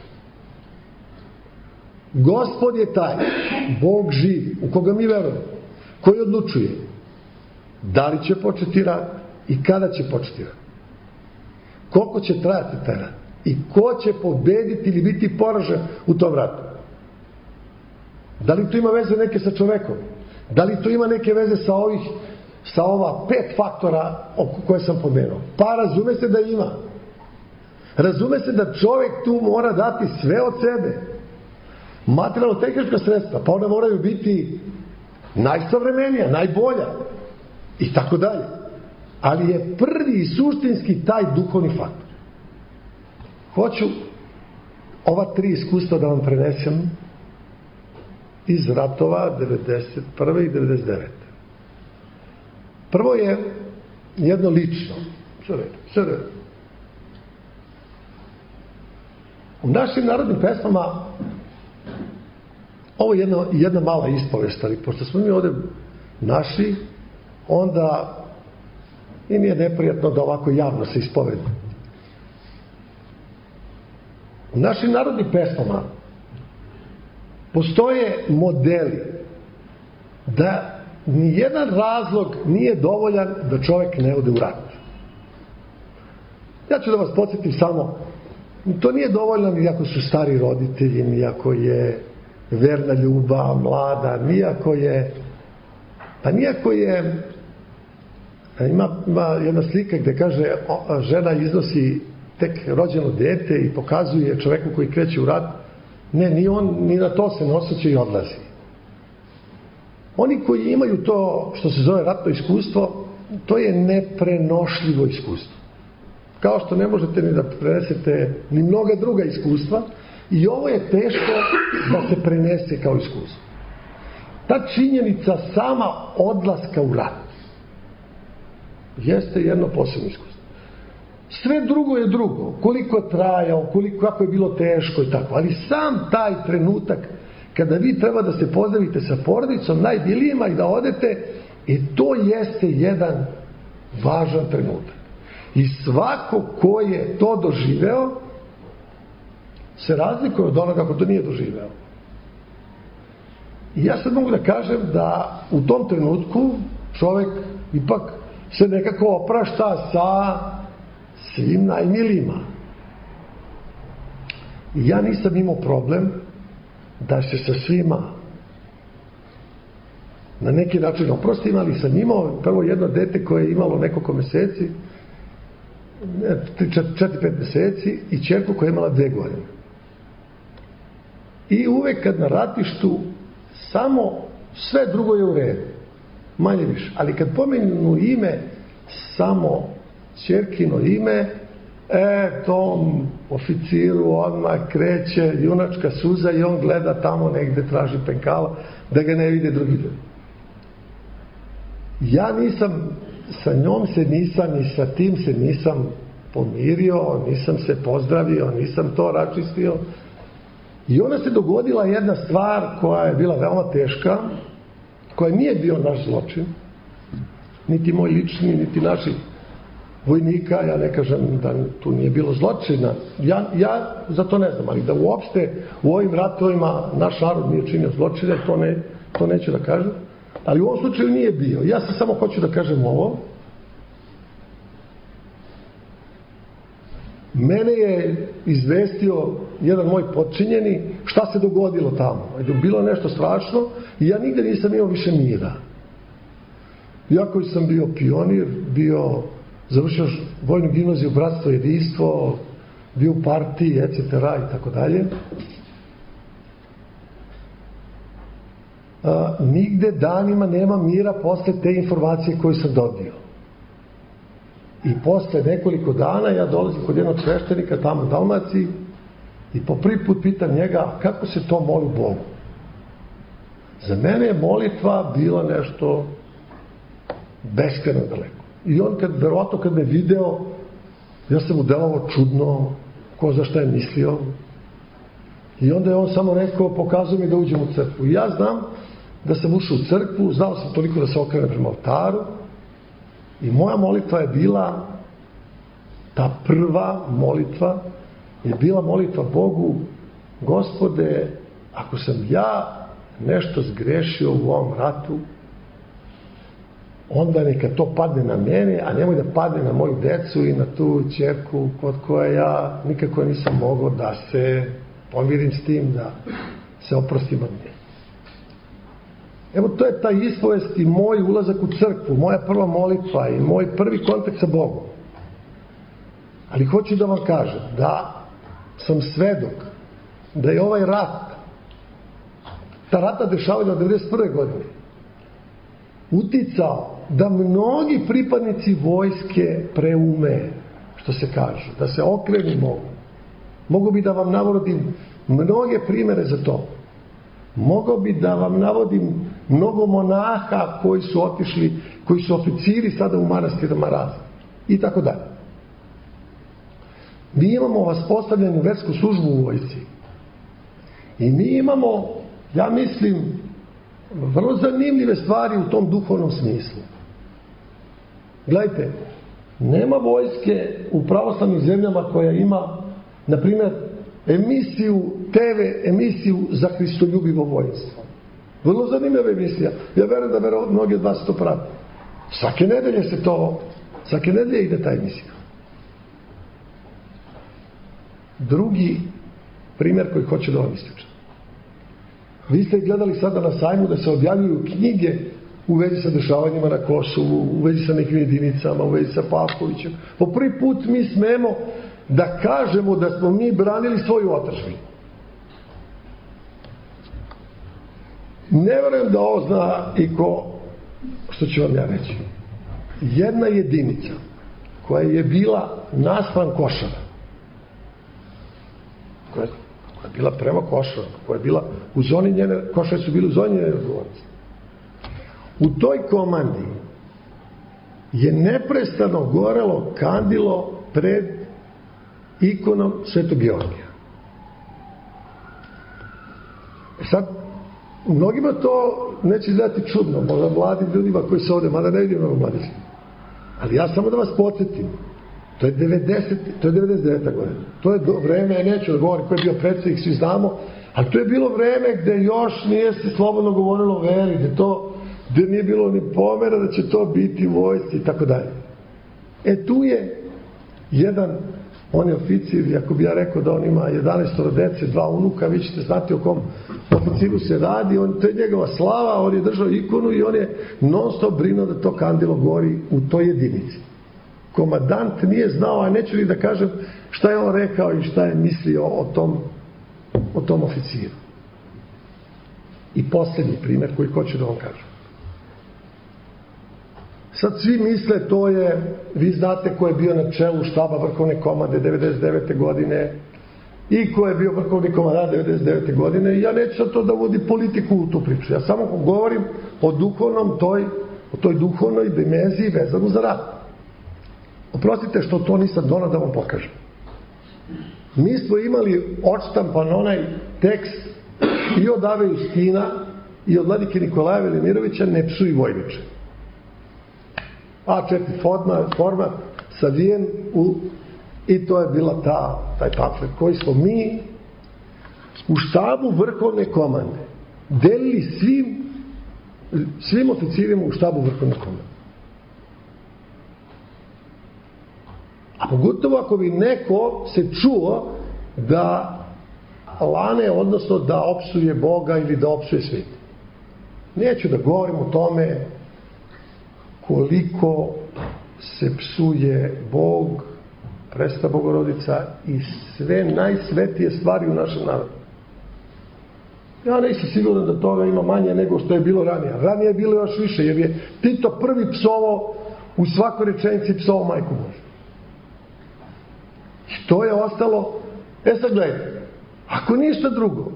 A: Gospod je taj, Bog živ, u koga mi verujemo, koji odlučuje da li će početi rat i kada će početi rat. Koliko će trajati taj rat i ko će pobediti ili biti poražen u tom ratu. Da li to ima veze neke sa čovekom? Da li to ima neke veze sa ovih, sa ova pet faktora koje sam pomenuo? Pa razume se da ima. Razume se da čovek tu mora dati sve od sebe. Materijalno-tehnička sredstva, pa ona moraju biti najsavremenija, najbolja i tako dalje. Ali je prvi i suštinski taj duhovni faktor. Hoću ova tri iskustva da vam prenesem iz ratova devedeset prve i devedeset devete Prvo je jedno lično. Sve redu, sve redu. U našim narodnim pesmama ovo je jedna, jedna mala ispovest, ali pošto smo mi ovde našli, onda i nije neprijatno da ovako javno se ispovedi. U našim narodnim pesmama postoje modeli da nijedan razlog nije dovoljan da čovjek ne ode u rat. Ja ću da vas podsjetim samo, to nije dovoljno ni ako su stari roditelji, ni ako je verna ljubav, mlada, nijako je, pa nijako je, ima, ima jedna slika gde kaže o, žena iznosi tek rođeno dete i pokazuje čoveku koji kreće u rat, ne, ni on, ni na to se ne osjeća i odlazi. Oni koji imaju to što se zove ratno iskustvo, to je neprenošljivo iskustvo. Kao što ne možete ni da prenesete ni mnoga druga iskustva, i ovo je teško da se prenese kao iskustvo. Ta činjenica sama odlaska u rat jeste jedno posebno iskustvo. Sve drugo je drugo, koliko je trajao, koliko, kako je bilo teško i tako, ali sam taj trenutak kada vi treba da se pozdravite sa porodicom, najbilijima i da odete, i to jeste jedan važan trenutak. I svako ko je to doživeo se razlikuje od onoga ko to nije doživeo. I ja sad mogu da kažem da u tom trenutku čovek ipak se nekako oprašta sa svim najmilijima. I ja nisam imao problem da se sa svima na neki način oprostim, ali sam imao prvo jedno dete koje je imalo nekoliko meseci, četiri pet meseci, i ćerku koja je imala dve godine. I uvek kad na ratištu samo sve drugo je u redu, manje više, ali kad pomenu ime, samo ćerkino ime, e, tom oficiru odmah kreće junačka suza i on gleda tamo negde, traži penkala da ga ne vide drugi ljudi. Ja nisam, sa njom se nisam i sa tim se nisam pomirio, nisam se pozdravio, nisam to račistio. I onda se dogodila jedna stvar koja je bila veoma teška, koja nije bio naš zločin, niti moj lični, niti naših vojnika. Ja ne kažem da tu nije bilo zločina, ja, ja za to ne znam, ali da uopšte u ovim ratovima naš narod nije činio zločine, to, ne, to neću da kažem, ali u ovom slučaju nije bio. Ja se samo hoću da kažem ovo. Mene je izvestio jedan moj potčinjeni šta se dogodilo tamo. Bilo nešto strašno i ja nigde nisam imao više mira. Ja koji sam bio pionir, bio završio vojnu gimnaziju, bratstvo, jedinstvo, bio u partiji, et cetera i tako dalje. Nigde danima nema mira posle te informacije koju sam dobio. I posle nekoliko dana ja dolazim kod jednog sveštenika tamo u Dalmaciji i po prvi put pitam njega kako se to moli Bogu. Za mene je molitva bila nešto beskrajno daleko. I on, kad, verovatno kad me video, ja sam mu delovao čudno, ko za šta je mislio. I onda je on samo rekao, pokazuje mi da uđem u crkvu. I ja znam da sam ušao u crkvu, znao sam toliko da se okrenem prema oltaru, i moja molitva je bila, ta prva molitva je bila molitva Bogu: Gospode, ako sam ja nešto zgrešio u ovom ratu, onda neka to padne na mene, a nemoj da padne na moju decu i na tu ćerku kod koje ja nikako nisam mogao da se pomirim s tim, da se oprostim od nje. Evo, to je ta ispovest i moj ulazak u crkvu, moja prva molitva i moj prvi kontakt sa Bogom. Ali hoću da vam kažem da sam svedok da je ovaj rat, ta rata dešavanja od devedeset prve godine, uticao da mnogi pripadnici vojske preume, što se kaže, da se okrenu mogu. Mogu bi da vam navodim mnoge primere za to. Mogao bi da vam navodim mnogo monaha koji su otišli, koji su oficiri sada u manastirama razne i tako dalje. Mi imamo vaspostavljenu versku službu u vojsci i mi imamo, ja mislim, vrlo zanimljive stvari u tom duhovnom smislu. Gledajte, nema vojske u pravoslavnim zemljama koja ima, na primjer, emisiju, te ve emisiju za hristoljubivo vojenstvo. Vrlo zanimljiva emisija. Ja verujem da verujem, mnogi od vas to prate. Svake nedelje se to, svake nedelje ide ta emisija. Drugi primjer koji hoću da vam ističem. Vi ste gledali sada na sajmu da se objavljuju knjige u vezi sa dešavanjima na Kosovu, u vezi sa nekim jedinicama, u vezi sa Pavkovićem. Po prvi put mi smemo da kažemo da smo mi branili svoju otadžbinu. Ne verujem da ovo zna i ko, što ću vam ja reći. Jedna jedinica koja je bila naspram Košara, koja je, koja je bila prema Košaru, koja je bila u zoni njene, Košare su bili u zoni njene odgovornosti. U toj komandi je neprestano gorelo kandilo pred ikonom Svetog Georgija. Sad, mnogima to neće izgledati čudno, možda mladim ljudima koji se ovde, mada ne vidim mnogo mladih. Ali ja samo da vas podsjetim, to je devedeset, to je devedeset deveta godina. To je do, vreme, neću da govorim ko je bio predsjednik, svi znamo, ali to je bilo vreme gde još nije se slobodno govorilo o veri, gde, to, gde nije bilo ni pomera da će to biti u vojsci i tako dalje. E tu je jedan, on je oficir, i ako bi ja rekao da on ima jedanaestoro dece, dva unuka, vi ćete znati o kom oficiru se radi, on, to je njegova slava, on je držao ikonu i on je non stop brinuo da to kandilo gori u toj jedinici. Komandant nije znao, a neću ni da kažem šta je on rekao i šta je mislio o tom, o tom oficiru. I posljednji primjer koji hoću da vam kažem. Sad svi misle to je, vi znate ko je bio na čelu štaba vrhovne komande devedeset devete godine i ko je bio vrhovni komandant devedeset devete godine i ja neću sad to da vodi politiku u tu priču. Ja samo govorim o duhovnom toj, o toj duhovnoj dimenziji vezanu za rat. Oprostite što to nisam donao da vam pokažem. Mi smo imali odštampan onaj tekst i od Ave Justina i od vladike Nikolaja Velimirovića Ne psuj vojniče. A četiri format, format savijen u, i to je bila ta, taj pamflet koji smo mi u štabu vrhovne komande delili svim, svim oficirima u štabu vrhovne komande. A pogotovo ako bi neko se čuo da lane, odnosno da opsuje Boga ili da opsuje svijet. Neću da govorim o tome koliko se psuje Bog, Presveta Bogorodica i sve najsvetije stvari u našem narodu. Ja nisam siguran da toga ima manje nego što je bilo ranije. Ranije je bilo još više, jer je Tito prvi psovao u svakoj rečenici psovao Majku Božju. I to je ostalo. E sad gledajte, ako ništa drugo,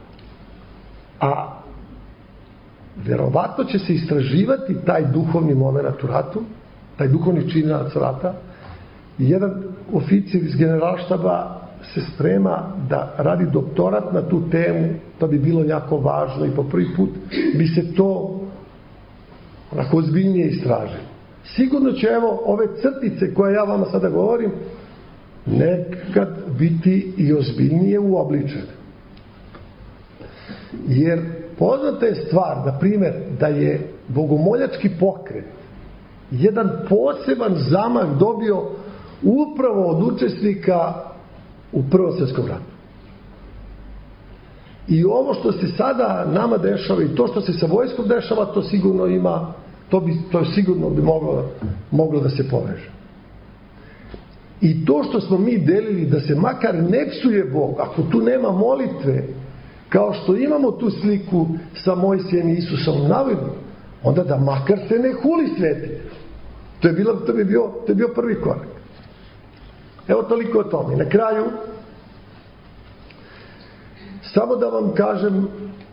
A: a verovatno će se istraživati taj duhovni moment u ratu, taj duhovni činilac rata, i jedan oficir iz generalštaba se sprema da radi doktorat na tu temu, to bi bilo jako važno i po prvi put bi se to onako ozbiljnije istražilo. Sigurno će evo ove crtice koje ja vama sada govorim nekad biti i ozbiljnije uobličene. Jer poznata je stvar, na primjer, da je bogomoljački pokret jedan poseban zamah dobio upravo od učesnika u Prvom svjetskom ratu. I ovo što se sada nama dešava i to što se sa vojskom dešava, to sigurno ima, to bi, to sigurno bi moglo, moglo da se poveže. I to što smo mi delili da se makar ne psuje Bog, ako tu nema molitve, kao što imamo tu sliku sa Mojsijem i Isusom navodno, onda da makar se ne huli sveti. To je, bilo, to, bi bio, to je bio prvi korak. Evo toliko o tome. I na kraju, samo da vam kažem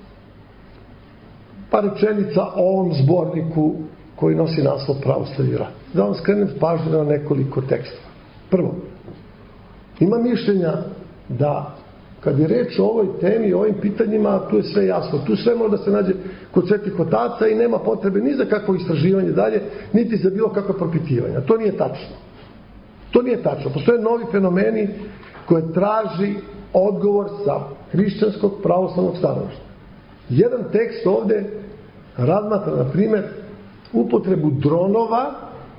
A: par rečenica o ovom zborniku koji nosi naslov Pravoslavlje i rat. Da vam skrenem pažnju na nekoliko tekstova. Prvo, ima mišljenja da kad je reč o ovoj temi, o ovim pitanjima, tu je sve jasno. Tu sve može da se nađe kod svetih otaca i nema potrebe ni za kakvo istraživanje dalje, niti za bilo kakvo propitivanje. To nije tačno. To nije tačno. Postoje novi fenomeni koje traži odgovor sa hrišćanskog pravoslavnog stanovišta. Jedan tekst ovde razmatra, na primjer, upotrebu dronova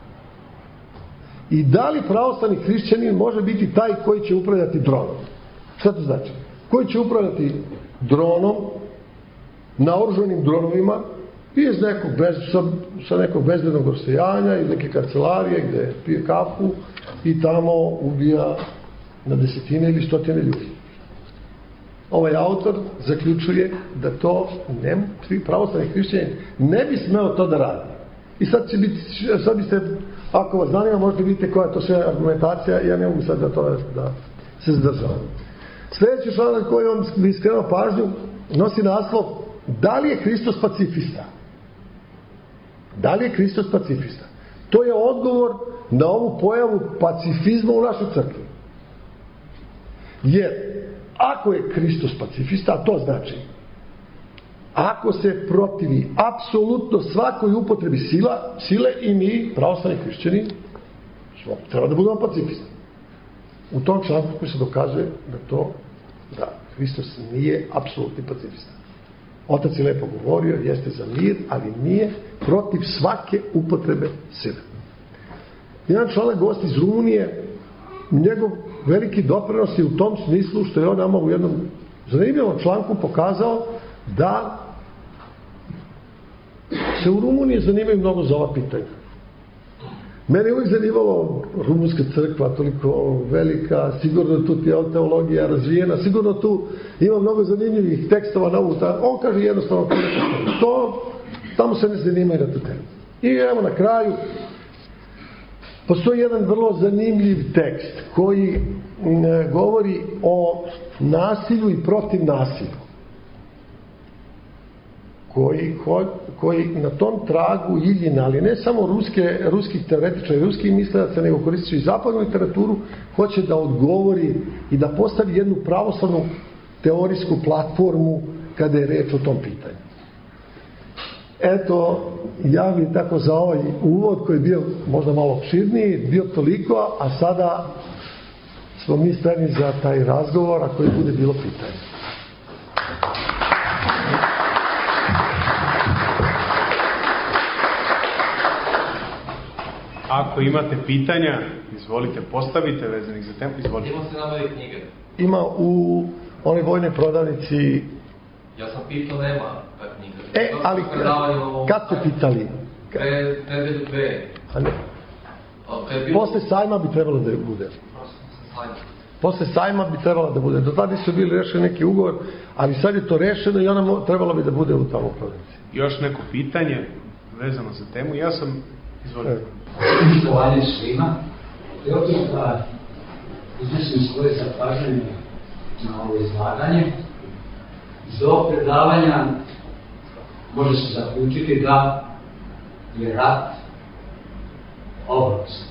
A: i da li pravoslavni hrišćanin može biti taj koji će upravljati dronom. Šta to znači? Koji će upravljati dronom, naoružanim dronovima i iz nekog bez, sa, sa nekog bezbednog rastojanja, iz neke kancelarije gde pije kafu i tamo ubija na desetine ili stotine ljudi. Ovaj autor zaključuje da to ne, pravoslavni hrišćanin ne bi smeo to da radi. I sad će biti, sad biste, ako vas zanima, možete vidite koja je to sve argumentacija, ja ne mogu sad da to da se zdržavam. Sljedeći članak koji vam bi skrenuo pažnju nosi naslov da li je Hristos pacifista? Da li je Hristos pacifista? To je odgovor na ovu pojavu pacifizma u našoj crkvi. Jer, ako je Hristos pacifista, a to znači, ako se protivi apsolutno svakoj upotrebi sila, sile i mi, pravoslavni hrišćani, treba da budemo pacifisti. U tom članku koji se dokazuje da to, da Hristos nije apsolutni pacifista. Otac je lepo govorio, jeste za mir, ali nije protiv svake upotrebe sile. Jedan članak gost iz Rumunije, njegov veliki doprinos je u tom smislu što je on nama u jednom zanimljivom članku pokazao da se u Rumuniji zanimaju mnogo za ova pitanja. Mene je uvijek zanimalo rumunska crkva, toliko velika, sigurno tu je teologija razvijena, sigurno tu ima mnogo zanimljivih tekstova na ovu, on kaže jednostavno to ne to, tamo se ne zanimaju na tu temu. I evo na kraju, postoji jedan vrlo zanimljiv tekst koji govori o nasilju i protiv nasilju. Koji, koji na tom tragu Iljina, ali ne samo ruske, ruskih teoretičara i ruskih mislenaca, nego koristeći i zapadnu literaturu, hoće da odgovori i da postavi jednu pravoslavnu teorijsku platformu kada je reč o tom pitanju. Eto, ja bih tako za ovaj uvod koji je bio možda malo opširniji, bio toliko, a sada smo mi spremni za taj razgovor, ako je bude bilo pitanje.
C: Ako imate pitanja, izvolite, postavite vezanih za temu, izvolite.
D: Ima se nabave knjige?
A: Ima u onoj vojnoj prodavnici.
D: Ja sam pitao, nema ta knjiga.
A: E, ali kad ste pitali?
D: Pre nedelju dve.
A: A ne. Posle sajma bi trebalo da bude. Posle sajma bi trebalo da bude. Do tada su bili rešeni neki ugovor, ali sad je to rešeno i ona trebalo bi da bude u tamo prodavnici.
C: Još neko pitanje vezano za temu? Ja sam, izvolite.
E: Poštovanje svima. Htio bih da iznesem svoje zapažanje na ovo izlaganje. Iz ovog predavanja može se zaključiti da je rat obrozan.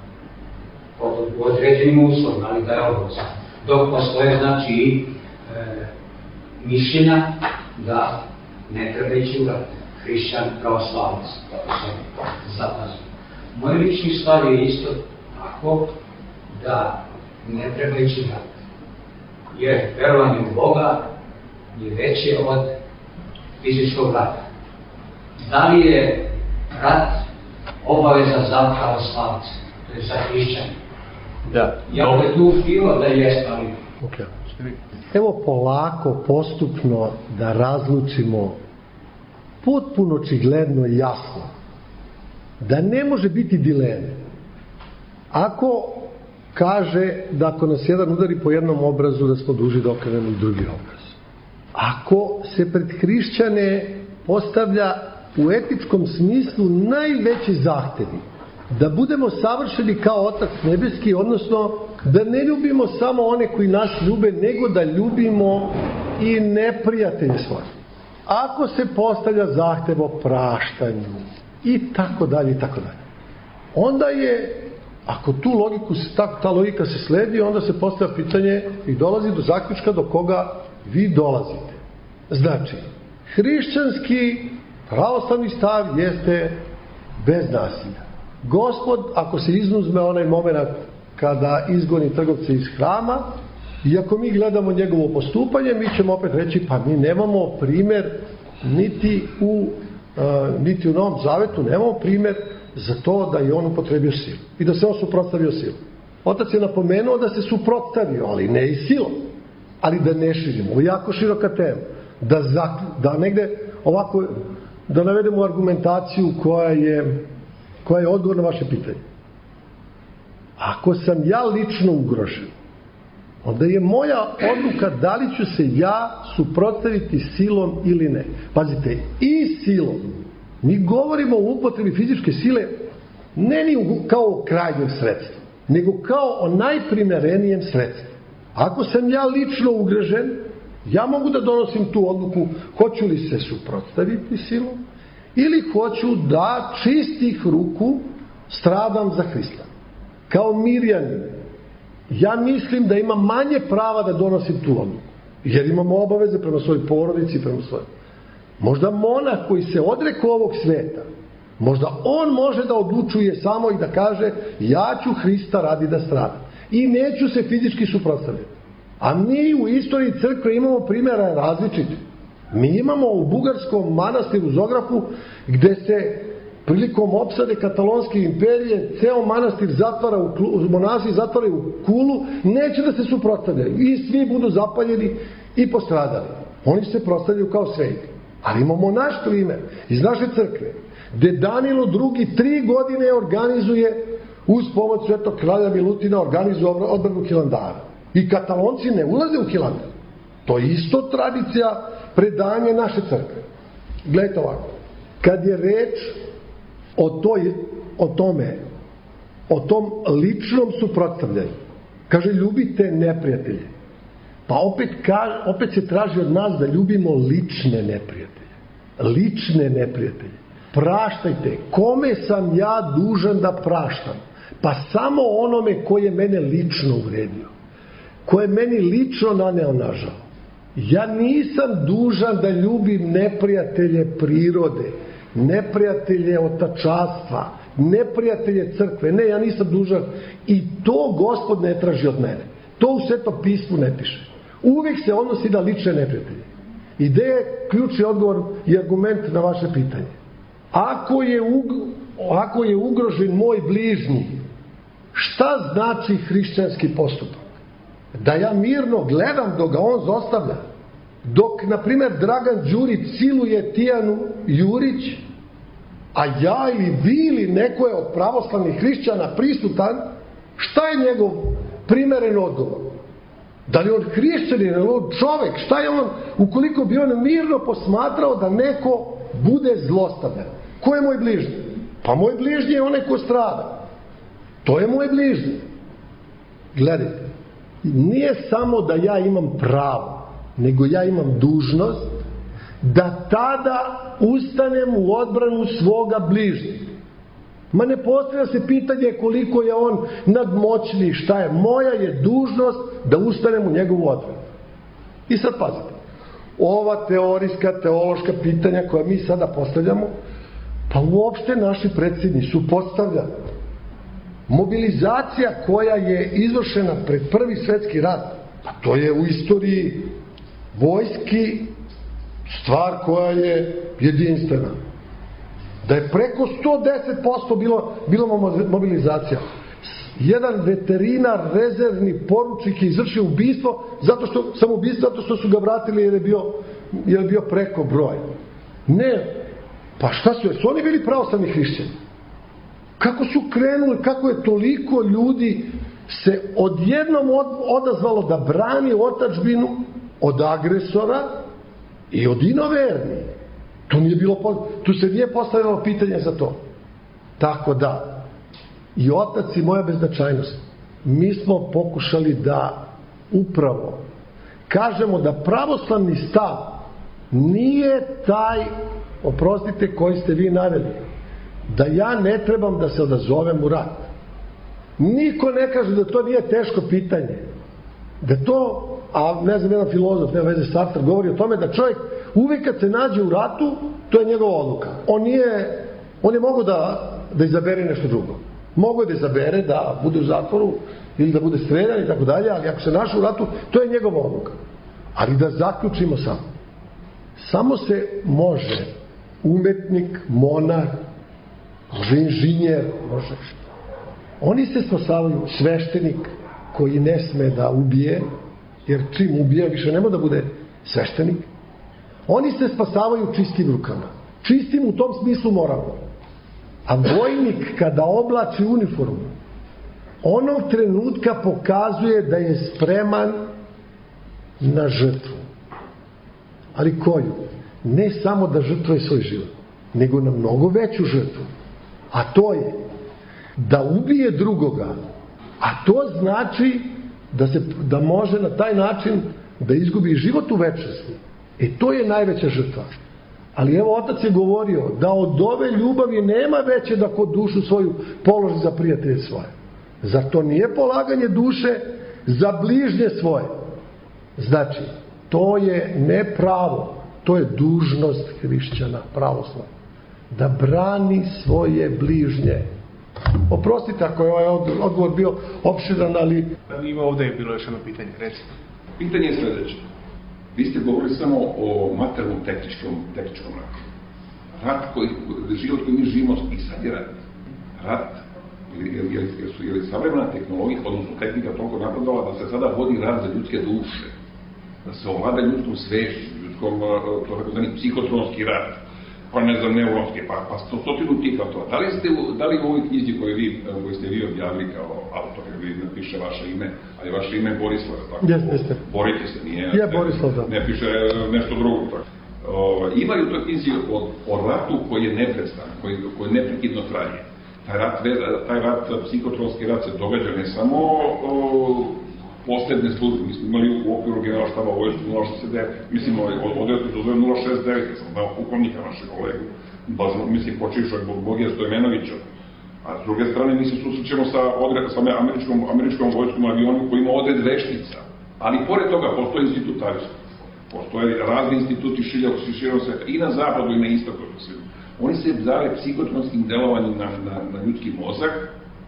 E: U određenim uslovima, ali da je obrozan. Dok postoje, znači, i e, mišljenja da ne treba ići u rat. Hrišćan, pravoslavac, kako se zapažuje. Moj lični stav je isto tako da ne treba ići rat. Jer verovanje u Boga je veće od fizičkog rata. Da li je rat obaveza za pravoslavce, to je za hrišćane?
C: Da.
E: Ja bih tu bilo da jeste, ali...
A: Okay. Evo polako, postupno da razlučimo potpuno očigledno i jasno da ne može biti dileme. Ako kaže da ako nas jedan udari po jednom obrazu da smo dužni da okrenemo i drugi obraz. Ako se pred hrišćane postavlja u etičkom smislu najveći zahtevi da budemo savršeni kao Otac nebeski, odnosno da ne ljubimo samo one koji nas ljube, nego da ljubimo i neprijatelje svoje. Ako se postavlja zahtev o praštanju i tako dalje i tako dalje, onda je, ako tu logiku, ta, ta logika se sledi, onda se postavlja pitanje i dolazi do zaključka do koga vi dolazite. Znači, hrišćanski pravoslavni stav jeste bez nasilja. Gospod, ako se izuzme onaj moment kada izgoni trgovce iz hrama, i ako mi gledamo njegovo postupanje, mi ćemo opet reći, pa mi nemamo primer niti u, uh, niti u Novom Zavetu, nemamo primer za to da je on upotrebio silu i da se on suprotstavio silu. Otac je napomenuo da se suprotstavio, ali ne i silom, ali da ne širimo. Ovo je jako široka tema. Da, zakl... da negde ovako, da navedemo argumentaciju koja je, koja je odgovor na vaše pitanje. Ako sam ja lično ugrožen, onda je moja odluka da li ću se ja suprotstaviti silom ili ne. Pazite, i silom. Mi govorimo o upotrebi fizičke sile ne ni kao o krajnjem sredstvu, nego kao o najprimerenijem sredstvu. Ako sam ja lično ugrožen, ja mogu da donosim tu odluku hoću li se suprotstaviti silom ili hoću da čistih ruku stradam za Hrista. kao Mirjanin, ja mislim da imam manje prava da donosim tu odluku, jer imamo obaveze prema svojoj porodici, prema svojoj. Možda monah koji se odrekao ovog sveta, možda on može da odlučuje samo i da kaže ja ću Hrista radi da stradam i neću se fizički suprotstavljati. A mi u istoriji crkve imamo primjera različiti. Mi imamo u bugarskom manastiru Zografu gde se prilikom opsade katalonske imperije ceo manastir zatvara, u, monasi zatvaraju u kulu, neće da se suprotstavljaju i svi budu zapaljeni i postradali. Oni se prostavljaju kao sveti. Ali imamo naš primer iz naše crkve, gde Danilo drugi tri godine organizuje, uz pomoć svetog kralja Milutina, organizuje odbranu Hilandara. I Katalonci ne ulaze u Hilandar. To je isto tradicija, predanje naše crkve. Gledajte ovako, kad je reč o, toj, o tome, o tom ličnom suprotstavljanju, kaže ljubite neprijatelje. Pa opet, opet se traži od nas da ljubimo lične neprijatelje. Lične neprijatelje. Praštajte. Kome sam ja dužan da praštam? Pa samo onome ko je mene lično uvredio. Ko je meni lično naneo nažal. Ja nisam dužan da ljubim neprijatelje prirode, neprijatelje otačastva, neprijatelje crkve. Ne, ja nisam dužan. I to Gospod ne traži od mene. To u Svetom pismu ne piše. Uvijek se odnosi na lične neprijatelje. I gde je ključni odgovor i argument na vaše pitanje? Ako je, ug- ako je ugrožen moj bližnji, šta znači hrišćanski postupak? Da ja mirno gledam dok ga on zostavlja. Dok, na primjer, Dragan Đurić siluje Tijanu Jurić, a ja ili vi ili neko je od pravoslavnih hrišćana prisutan, šta je njegov primeren odgovor? Da li on hrišćanin ili on čovek? Šta je on, ukoliko bi on mirno posmatrao da neko bude zlostavljan? Ko je moj bližnji? Pa moj bližnji je onaj ko strada. To je moj bližnji. Gledajte, nije samo da ja imam pravo, nego ja imam dužnost da tada ustanem u odbranu svoga bližnjeg. Ma ne postavlja se pitanje koliko je on nadmoćni, šta je. Moja je dužnost da ustanem u njegovu odbranu. I sad pazite, ova teorijska, teološka pitanja koja mi sada postavljamo, pa uopšte naši predsjedni su postavljali. Mobilizacija koja je izvršena pred prvi svetski rat, pa to je u istoriji vojski stvar koja je jedinstvena. Da je preko sto deset posto bilo, bilo mobilizacija. Jedan veterinar, rezervni poručnik je izvršio ubistvo, zato što, samo ubistvo, zato što su ga vratili jer je bio, jer je bio preko broja. Ne, pa šta su, su oni bili pravoslavni hrišćani? Kako su krenuli, kako je toliko ljudi se odjednom odazvalo da brani otadžbinu od agresora i od inoverni. Tu, nije bilo, tu se nije postavilo pitanje za to. Tako da, i otac i moja beznačajnost, mi smo pokušali da upravo kažemo da pravoslavni stav nije taj, oprostite, koji ste vi naveli, da ja ne trebam da se odazovem u rat. Niko ne kaže da to nije teško pitanje. Da to, a ne znam, jedan filozof, nema veze, Sartre, govori o tome da čovjek uvijek kad se nađe u ratu, to je njegova odluka. On nije, on je mogao da, da izabere nešto drugo. Mogao je da izabere da bude u zatvoru ili da bude streljan i tako dalje, ali ako se našao u ratu, to je njegova odluka. Ali da zaključimo samo. Samo se može umetnik, monah, može inženjer, može. Oni se spasavaju, sveštenik koji ne sme da ubije, jer čim ubije više nema da bude sveštenik. Oni se spasavaju čistim rukama. Čistim u tom smislu moralno. A vojnik kada oblači uniformu, onog trenutka pokazuje da je spreman na žrtvu. Ali koju? Ne samo da žrtvuje svoj život, nego na mnogo veću žrtvu. A to je da ubije drugoga. A to znači da, se, da može na taj način da izgubi život u večnosti. E to je najveća žrtva. Ali evo, otac je govorio da od ove ljubavi nema veće da ko dušu svoju položi za prijatelje svoje. Zar to nije polaganje duše za bližnje svoje? Znači, to je ne pravo, to je dužnost hrišćana, pravoslavna, da brani svoje bližnje. Oprostite ako je ovaj odgovor bio opširan, ali...
C: Ima ovdje je bilo još jedno pitanje, recimo.
F: Pitanje je sljedeće. Vi ste govorili samo o materijalnom tehničkom, tehničkom ratu. Rat koji, život koji mi živimo i sad je rat. Rat, jer, jer, jer su, jer je savremena tehnologija, odnosno tehnika toliko napredovala da se sada vodi rat za ljudske duše. Da se ovlada ljudskom svešću, ljudskom, to tako zvani psihotronski rat, pa ne znam, neuronski, pa, pa stotinu tih ratova. Da li ste, da li u ovoj knjizi koju, vi, koju ste vi objavili kao autor, jer vi napiše vaše ime, ali vaše ime je Borislav, tako?
A: Jeste, jeste.
F: Borite se, nije?
A: Ja, Borislav, da.
F: Ne piše nešto drugo, tako. O, ima li u toj knjizi o, o ratu koji je neprestan, koji, koji neprekidno traje? Taj rat, taj rat, psihotronski rat se događa ne samo o, poslednje službe, mi smo imali u okviru generalštaba vojsku nula šezdeset devet, mislim, ovdje se zove nula šezdeset devet, ja sam znao pukovnika našeg kolegu, baš, mislim, počevišao je Bogija Stojmenovića, a s druge strane mi se susrećemo sa, odred, sa američkom, američkom vojskom avionom koji ima odred veštica, ali pored toga postoji institut Taviska, postoje razni instituti širom sveta, i na zapadu i na istoku. Oni se bave psihotronskim delovanjem na, na, na ljudski mozak,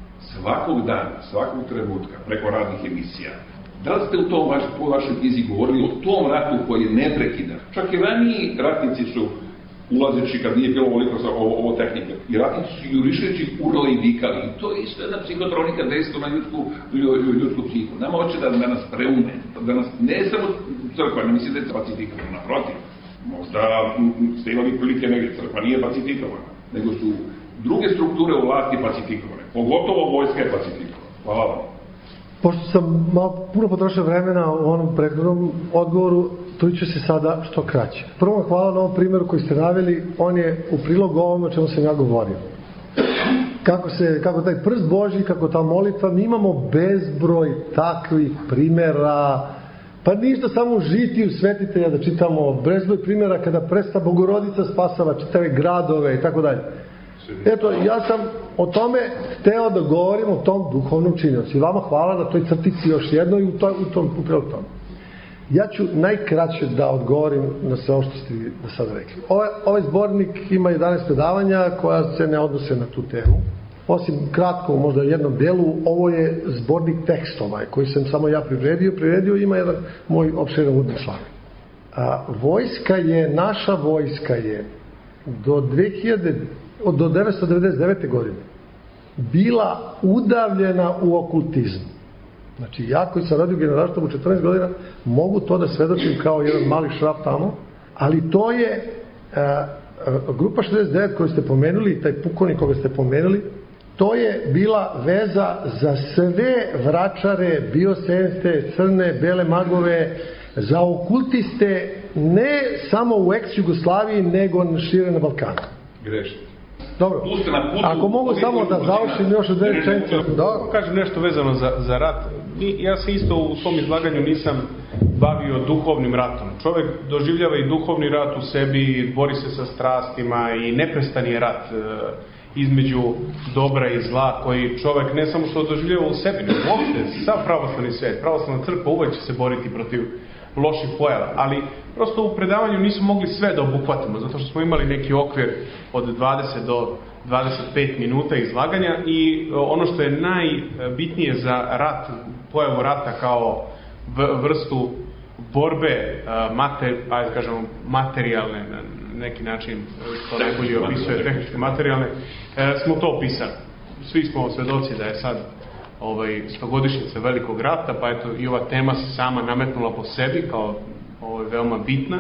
F: svakog dana, svakog trenutka, preko raznih emisija. Da li ste u tom vaš, po vašoj knjizi govorili o tom ratu koji je neprekidan? Čak i raniji ratnici su, ulazeći kad nije bilo ovoliko za ovo, ovo tehnike, i ratnici su jurišeći urle i vikali. I to je isto jedna psihotronika dejstvo na ljudsku, ljudsku psihu. Nama hoće da, da nas preune, da nas ne samo crkva, ne misli da je pacifikovana, naprotiv. Možda ste imali prilike negdje, crkva nije pacifikovana, nego su druge strukture u vlasti pacifikovane. Pogotovo vojska je pacifikovana. Hvala vam.
A: Pošto sam malo puno potrošio vremena u onom prethodnom odgovoru, tu ću se sada što kraće. Prvo hvala na ovom primjeru koji ste naveli, on je u prilogu ovome o čemu sam ja govorio. Kako, se, kako taj prst Božji, kako ta molitva, mi imamo bezbroj takvih primjera, pa ništa samo u žitiju svetitelja da čitamo, bezbroj primjera kada presta Bogorodica spasava čitave gradove i tako dalje. Eto, ja sam o tome hteo da govorim o tom duhovnom činiocu. I vama hvala na toj crtici još jednoj u, to, u tom upravo tome. Ja ću najkraće da odgovorim na sve ovo što ste do sada rekli. Ovaj, ovaj zbornik ima jedanaest predavanja koja se ne odnose na tu temu. Osim kratko, u možda jednom delu, ovo je zbornik tekstova koji sam samo ja priredio. Priredio ima jedan moj opširan udni član. A, vojska je, naša vojska je do dve hiljade do devetsto devedeset devete. godine bila udavljena u okultizmu. Znači, ja koji sam radio u generalštabu četrnaest godina, mogu to da svedočim kao jedan mali šraf tamo, ali to je a, a, grupa šezdeset devet koju ste pomenuli, taj pukovnik koga ste pomenuli, to je bila veza za sve vračare, biosenste, crne, bele magove, za okultiste, ne samo u ex-Jugoslaviji, nego šire na Balkanu.
F: Grešite.
A: Dobro, ako mogu samo da završim još dve rečenice.
C: Da kažem nešto vezano za, za rat. Ja se isto u svom izlaganju nisam bavio duhovnim ratom. Čovjek doživljava i duhovni rat u sebi, bori se sa strastima i neprestan je rat između dobra i zla koji čovjek ne samo što doživljava u sebi, nego uopšte sav pravoslavni svijet, pravoslavna crkva uvek će se boriti protiv loših pojava, ali prosto u predavanju nismo mogli sve da obuhvatimo, zato što smo imali neki okvir od dvadeset do dvadeset pet minuta izlaganja i ono što je najbitnije za rat, pojavu rata kao vrstu borbe mater, ajde kažemo, materijalne, na neki način to najbolje opisuje, tehničke materijalne, smo to opisali. Svi smo svedoci da je sad ovaj, stogodišnjica velikog rata, pa eto i ova tema se sama nametnula po sebi kao ovaj, veoma bitna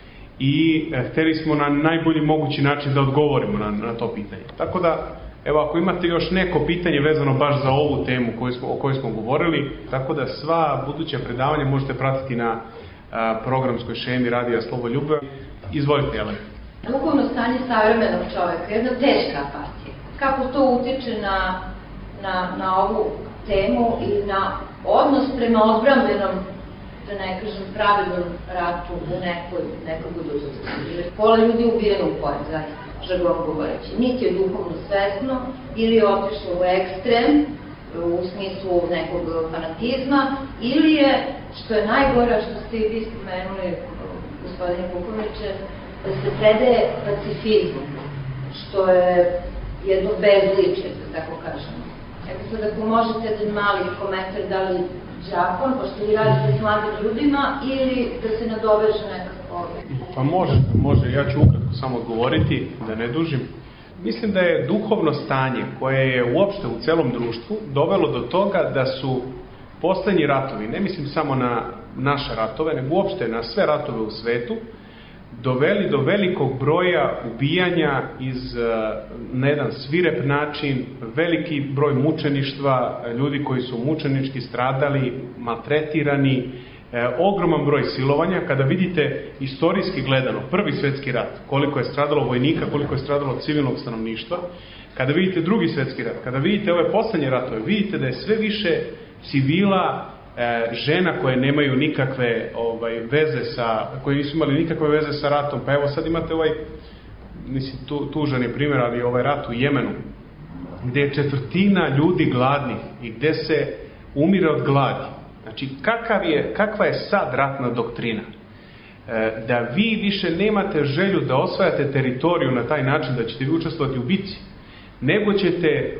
C: i e, hteli smo na najbolji mogući način da odgovorimo na, na to pitanje. Tako da, evo, ako imate još neko pitanje vezano baš za ovu temu koju smo, o kojoj smo govorili, tako da sva buduća predavanja možete pratiti na a, programskoj šemi Radija Slovo Ljubav. Izvolite, Jelena.
G: Duhovno stanje savremenog čovjeka je jedna teška apatija. Kako to utiče na, na, na ovu temu i na odnos prema odbrambenom, da ne kažem, pravednom ratu u nekoj, nekoj budućnosti. Jer pola ljudi je ubijeno u pojem, zaista, žargon govoreći. Niti je duhovno svesno, ili je otišlo u ekstrem, u smislu nekog fanatizma, ili je, što je najgore, što ste i vi spomenuli, gospodine Pukovniče, da se predaje pacifizmu, što je jedno bezličje, da tako kažemo. Evo sad, ako možete da mali komentar, da li zakon, pošto vi radite s mladim ljudima, ili da se nadoveže nekako?
C: Pa može, može. Ja ću ukratko samo odgovoriti, da ne dužim. Mislim da je duhovno stanje koje je uopšte u celom društvu dovelo do toga da su poslednji ratovi, ne mislim samo na naše ratove, nego uopšte na sve ratove u svetu, doveli do velikog broja ubijanja iz, na jedan svirep način, veliki broj mučeništva, ljudi koji su mučenički stradali, maltretirani, e, ogroman broj silovanja. Kada vidite istorijski gledano prvi svetski rat, koliko je stradalo vojnika, koliko je stradalo civilnog stanovništva, kada vidite drugi svetski rat, kada vidite ove poslednje ratove, vidite da je sve više civila, e, žena koje nemaju nikakve ovaj, veze sa, koje nisu imali nikakve veze sa ratom. Pa evo sad imate ovaj, mislim, tu, tužan je primjer, ali ovaj rat u Jemenu, gde je četvrtina ljudi gladnih i gde se umire od gladi. Znači, kakav je, kakva je sad ratna doktrina? E, da vi više nemate želju da osvajate teritoriju na taj način da ćete vi učestvovati u bici, nego ćete e,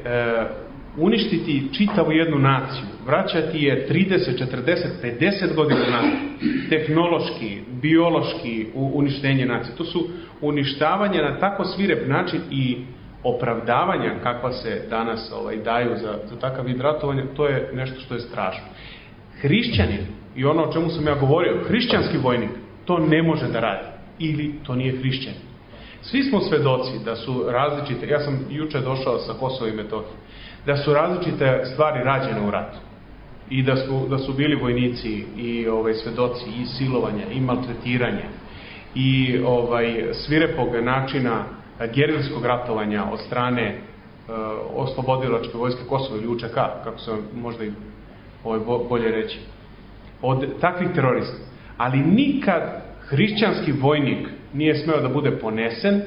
C: uništiti čitavu jednu naciju, vraćati je trideset, četrdeset, pedeset godina nazad, tehnološki, biološki uništenje nacije. To su uništavanja na tako svirep način i opravdavanja kakva se danas ovaj, daju za, za takav vid ratovanja, to je nešto što je strašno. Hrišćanin, i ono o čemu sam ja govorio, hrišćanski vojnik, to ne može da radi, ili to nije hrišćanin. Svi smo svedoci da su različite, ja sam juče došao sa Kosova i Metohije, da su različite stvari rađene u ratu i da su, da su bili vojnici i ovaj, svedoci i silovanja i maltretiranja i ovaj, svirepog načina gerilskog ratovanja od strane uh, oslobodilačke vojske Kosova ili U Č K, kako se možda i ovaj, bolje reći, od takvih terorista. Ali nikad hrišćanski vojnik nije smeo da bude ponesen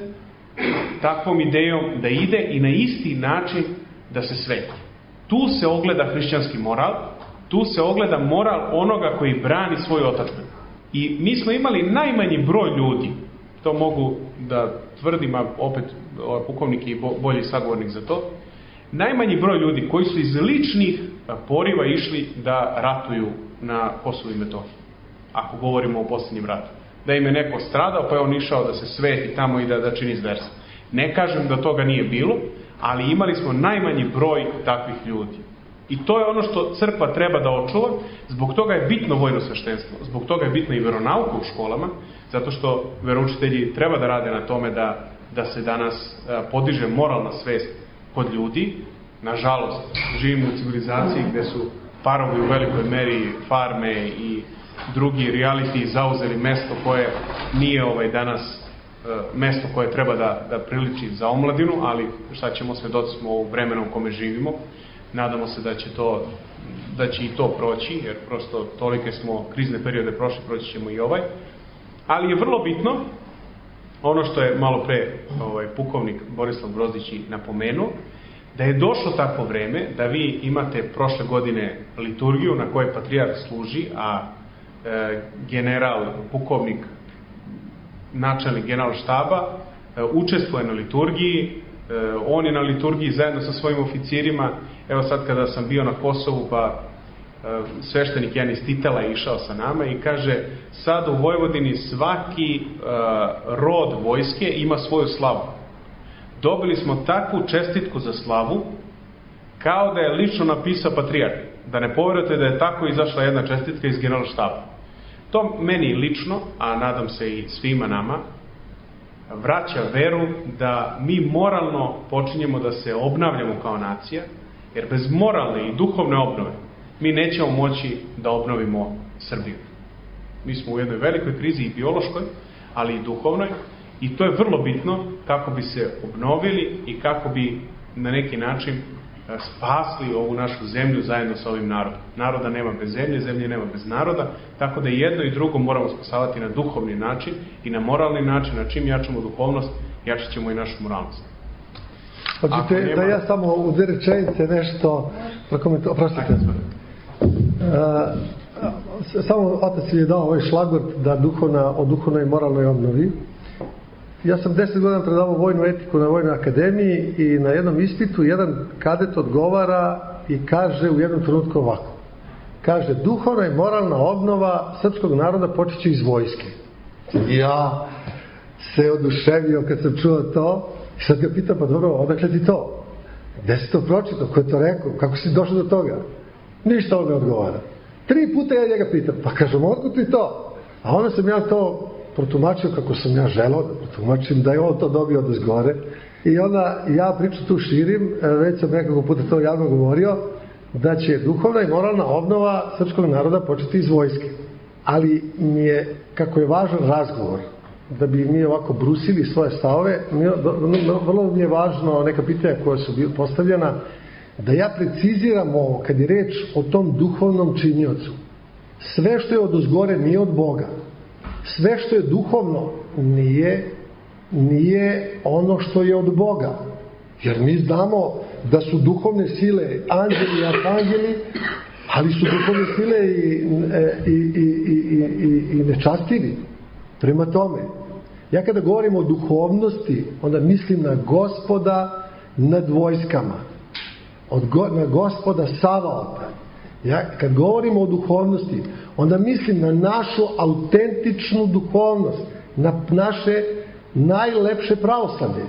C: takvom idejom da ide i na isti način da se sveti. Tu se ogleda hrišćanski moral, tu se ogleda moral onoga koji brani svoju otadžbinu. I mi smo imali najmanji broj ljudi, to mogu da tvrdim, a opet pukovnik je bolji sagovornik za to, najmanji broj ljudi koji su iz ličnih poriva išli da ratuju na Kosovu i Metohiji, ako govorimo o posljednjem ratu. Da im je neko stradao, pa je on išao da se sveti tamo i da, da čini zverstvo. Ne kažem da toga nije bilo, ali imali smo najmanji broj takvih ljudi. I to je ono što crkva treba da očuva, zbog toga je bitno vojno sveštenstvo, zbog toga je bitno i veronauka u školama, zato što veroučitelji treba da rade na tome da, da se danas podiže moralna svest kod ljudi. Nažalost, živimo u civilizaciji gde su parovi u velikoj meri, farme i drugi reality zauzeli mesto koje nije ovaj danas mesto koje treba da, da priliči za omladinu, ali šta ćemo, svedoci smo u vremenu u kome živimo. Nadamo se da će, to, da će i to proći, jer prosto tolike smo krizne periode prošli, proći ćemo i ovaj. Ali je vrlo bitno, ono što je malo pre ovaj, pukovnik Borislav Grozdić napomenuo, da je došlo takvo vreme da vi imate prošle godine liturgiju na kojoj patrijarh služi, a e, general, pukovnik, načelnik general štaba, e, učestvuje na liturgiji, e, on je na liturgiji zajedno sa svojim oficirima. Evo sad kada sam bio na Kosovu, pa e, sveštenik jedan iz Titela je išao sa nama i kaže, sad u Vojvodini svaki e, rod vojske ima svoju slavu. Dobili smo takvu čestitku za slavu, kao da je lično napisao patrijarh. Da ne poverujete da je tako izašla jedna čestitka iz generalštaba. To meni lično, a nadam se i svima nama, vraća veru da mi moralno počinjemo da se obnavljamo kao nacija, jer bez moralne i duhovne obnove mi nećemo moći da obnovimo Srbiju. Mi smo u jednoj velikoj krizi i biološkoj, ali i duhovnoj, i to je vrlo bitno kako bi se obnovili i kako bi na neki način spasli ovu našu zemlju zajedno sa ovim narodom. Naroda nema bez zemlje, zemlje nema bez naroda, tako da jedno i drugo moramo spasavati na duhovni način i na moralni način. Na čim jačamo duhovnost, jačat ćemo i našu moralnost.
A: Hoćete nema... da ja samo u dve rečenice nešto prokomentujem, oprostite. Uh, samo otac mi je dao ovaj šlagvort da duhovna, o duhovnoj i moralnoj obnovi. Ja sam deset godina predavao vojnu etiku na Vojnoj akademiji i na jednom ispitu jedan kadet odgovara i kaže u jednom trenutku ovako. Kaže, duhovna i moralna obnova srpskog naroda počeće iz vojske. Ja se oduševio kad sam čuo to i sad ga pitam, pa dobro, odakle ti to? Gde si to pročitao? Ko je to rekao? Kako si došao do toga? Ništa on ne odgovara. Tri puta ja njega pitam, pa kažem, otkud ti to? A onda sam ja to protumačio kako sam ja želao da protumačim, da je on to dobio od izgore. I onda ja priču tu širim, već sam nekako puta to javno govorio, da će duhovna i moralna obnova srpskog naroda početi iz vojske. Ali mi je, kako je važan razgovor, da bi mi ovako brusili svoje stavove, vrlo mi je važno neka pitanja koja su postavljena, da ja preciziram ovo, kad je reč o tom duhovnom činiocu. Sve što je od uzgore nije od Boga. Sve što je duhovno nije, nije ono što je od Boga. Jer mi znamo da su duhovne sile anđeli i arhangeli, ali su duhovne sile i, i, i, i, i, i nečastivi. Prema tome, ja kada govorim o duhovnosti, onda mislim na Gospoda nad vojskama, od go, na Gospoda Savaota. Ja kad govorim o duhovnosti, onda mislim na našu autentičnu duhovnost, na naše najlepše pravoslavlje.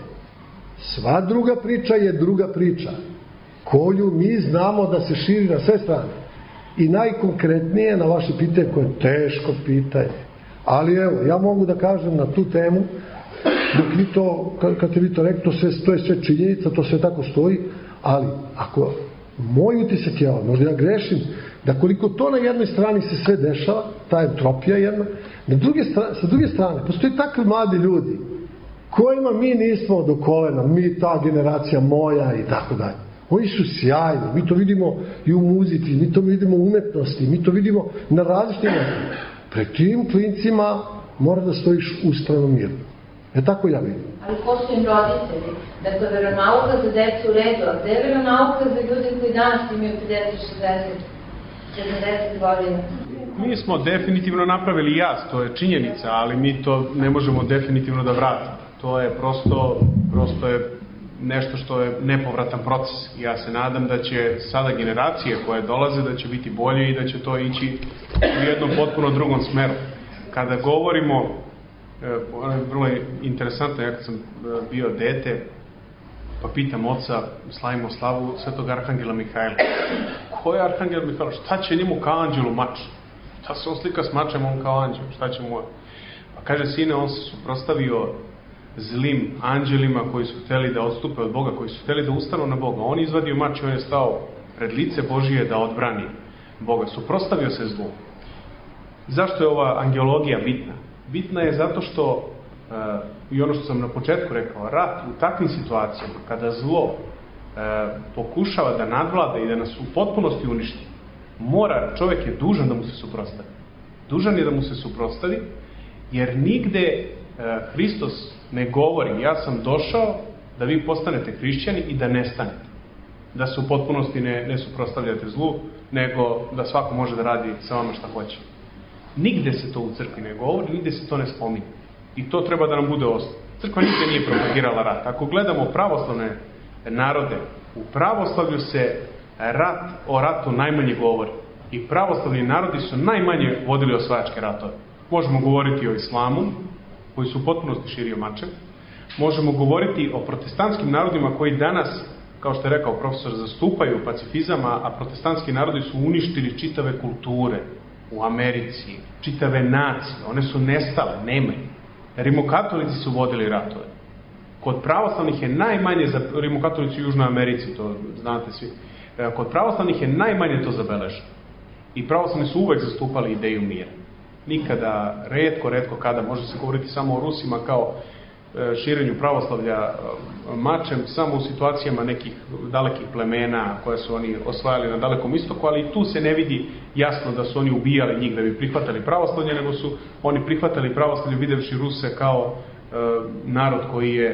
A: Sva druga priča je druga priča, koju mi znamo da se širi na sve strane. I najkonkretnije na vaše pitanje, koje je teško pitanje. Ali evo, ja mogu da kažem na tu temu, dok vi to, kad ste vi to rekli, to, sve, to je sve činjenica, to sve tako stoji, ali ako moj utisak je, možda ja grešim, da koliko to na jednoj strani se sve dešava, ta entropija jedna, na druge strane, sa druge strane, postoji takvi mladi ljudi, kojima mi nismo do kolena, mi, ta generacija moja i tako dalje. Oni su sjajni, mi to vidimo i u muzici, mi to vidimo u umetnosti, mi to vidimo na različitim mjestima. Pred tim klincima mora da stojiš ustrano mirno. E tako ja vidim.
G: Ali ko su im roditelji? Dakle, veronauka za decu u redu, a gde je veronauka za ljude koji danas imaju pedeset, šezdeset, sedamdeset godina?
C: Mi smo definitivno napravili jaz, to je činjenica, ali mi to ne možemo definitivno da vratimo. To je prosto, prosto je nešto što je nepovratan proces. Ja se nadam da će sada generacije koje dolaze da će biti bolje i da će to ići u jednom potpuno drugom smeru. Kada govorimo, ono je vrlo interesantno, ja kad sam bio dete, pa pitam oca, slavimo slavu Svetog Arhangela Mihajla. Ko je Arhangel Mihajla? Šta će njemu kao anđelu mač? Šta se on slika s mačem, on kao anđel? Šta će mu? Pa kaže, sine, on se suprotstavio zlim anđelima koji su hteli da odstupe od Boga, koji su hteli da ustanu na Boga. On izvadio mač i on je stao pred lice Božije da odbrani Boga. Suprotstavio se zlu. Zašto je ova angelologija bitna? Bitna je zato što, e, i ono što sam na početku rekao, rat u takvim situacijama, kada zlo e, pokušava da nadvlada i da nas u potpunosti uništi, mora, čovjek je dužan da mu se suprotstavi. Dužan je da mu se suprotstavi, jer nigde e, Hristos ne govori, ja sam došao da vi postanete hrišćani i da nestanete. Da se u potpunosti ne, ne suprotstavljate zlu, nego da svako može da radi sa vama šta hoće. Nigde se to u crkvi ne govori, nigde se to ne spominje. I to treba da nam bude osnov. Crkva nigde nije propagirala rat. Ako gledamo pravoslavne narode, u pravoslavlju se rat o ratu najmanje govori. I pravoslavni narodi su najmanje vodili osvajačke ratove. Možemo govoriti o islamu, koji su u potpunosti širio mačem. Možemo govoriti o protestantskim narodima koji danas, kao što je rekao profesor, zastupaju pacifizam, a protestantski narodi su uništili čitave kulture u Americi, čitave nacije. One su nestale, nemaju. Rimokatolici su vodili ratove. Kod pravoslavnih je najmanje, za rimokatolici u Južnoj Americi, to znate svi, kod pravoslavnih je najmanje to zabeleženo. I pravoslavni su uvek zastupali ideju mira. Nikada, retko, retko kada, može se govoriti samo o Rusima kao širenju pravoslavlja mačem, samo u situacijama nekih dalekih plemena koje su oni osvajali na Dalekom istoku, ali i tu se ne vidi jasno da su oni ubijali njih da bi prihvatali pravoslavlje, nego su oni prihvatali pravoslavlje videvši Ruse kao e, narod koji je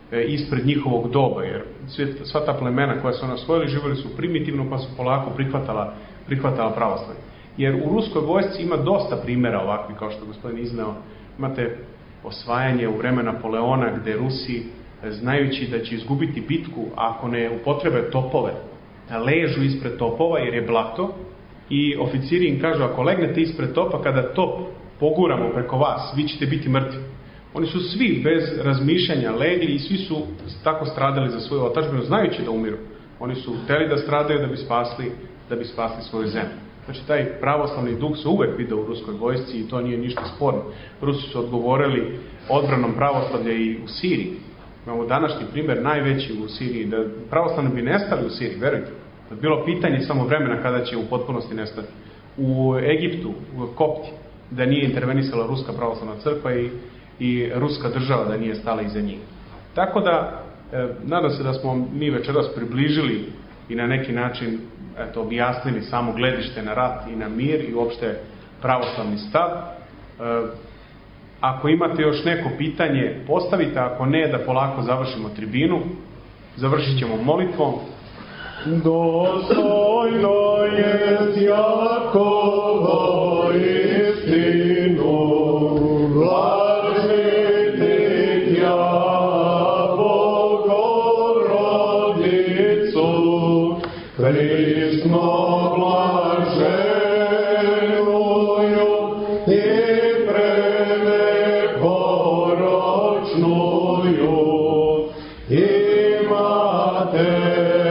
C: ispred njihovog doba, jer sva ta plemena koja su ona osvojili živjeli su primitivno pa su polako prihvatala, prihvatala pravoslavlje. Jer u ruskoj vojsci ima dosta primjera ovakvi, kao što je gospodin izneo. Imate osvajanje u vreme Napoleona gde Rusi, znajući da će izgubiti bitku ako ne upotrebe topove, ležu ispred topova jer je blato i oficiri im kažu ako legnete ispred topa, kada top poguramo preko vas, vi ćete biti mrtvi. Oni su svi bez razmišljanja legli i svi su tako stradali za svoju otadžbinu, znajući da umiru. Oni su hteli da stradaju da bi spasli, da bi spasli svoju zemlju. Znači, taj pravoslavni duh se uvek vidio u ruskoj vojsci i to nije ništa sporno. Rusi su odgovorili odbranom pravoslavlja i u Siriji. Imamo današnji primjer najveći u Siriji, da pravoslavni bi nestali u Siriji, verujte. To je bilo pitanje samo vremena kada će u potpunosti nestati. U Egiptu, u Kopti, da nije intervenisala Ruska pravoslavna crkva i, i Ruska država da nije stala iza njih. Tako da, e, nadam se da smo mi večeras približili i na neki način eto, objasnili samo gledište na rat i na mir i uopšte pravoslavni stav. E, ako imate još neko pitanje, postavite, ako ne, da polako završimo tribinu. Završit ćemo molitvom.
A: Dostojno je Jakova istinu, blažiti ja Bogorodicu, prisno blaženuju i preneporočnuju, imate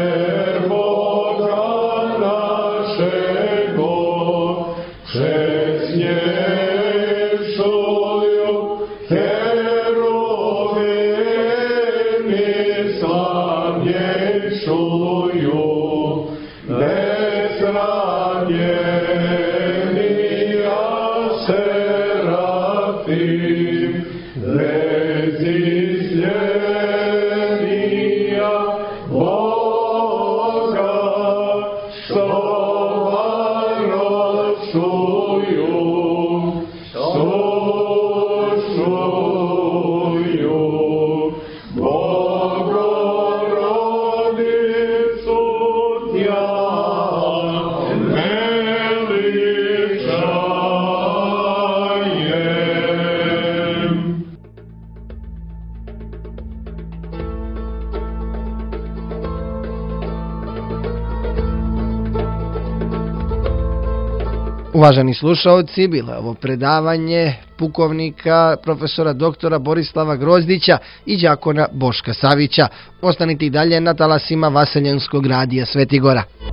B: Uvaženi slušaoci, bilo je ovo predavanje pukovnika profesora doktora Borislava Grozdića i đakona Boška Savića. Ostanite i dalje na talasima Vaseljenskog radija Svetigora.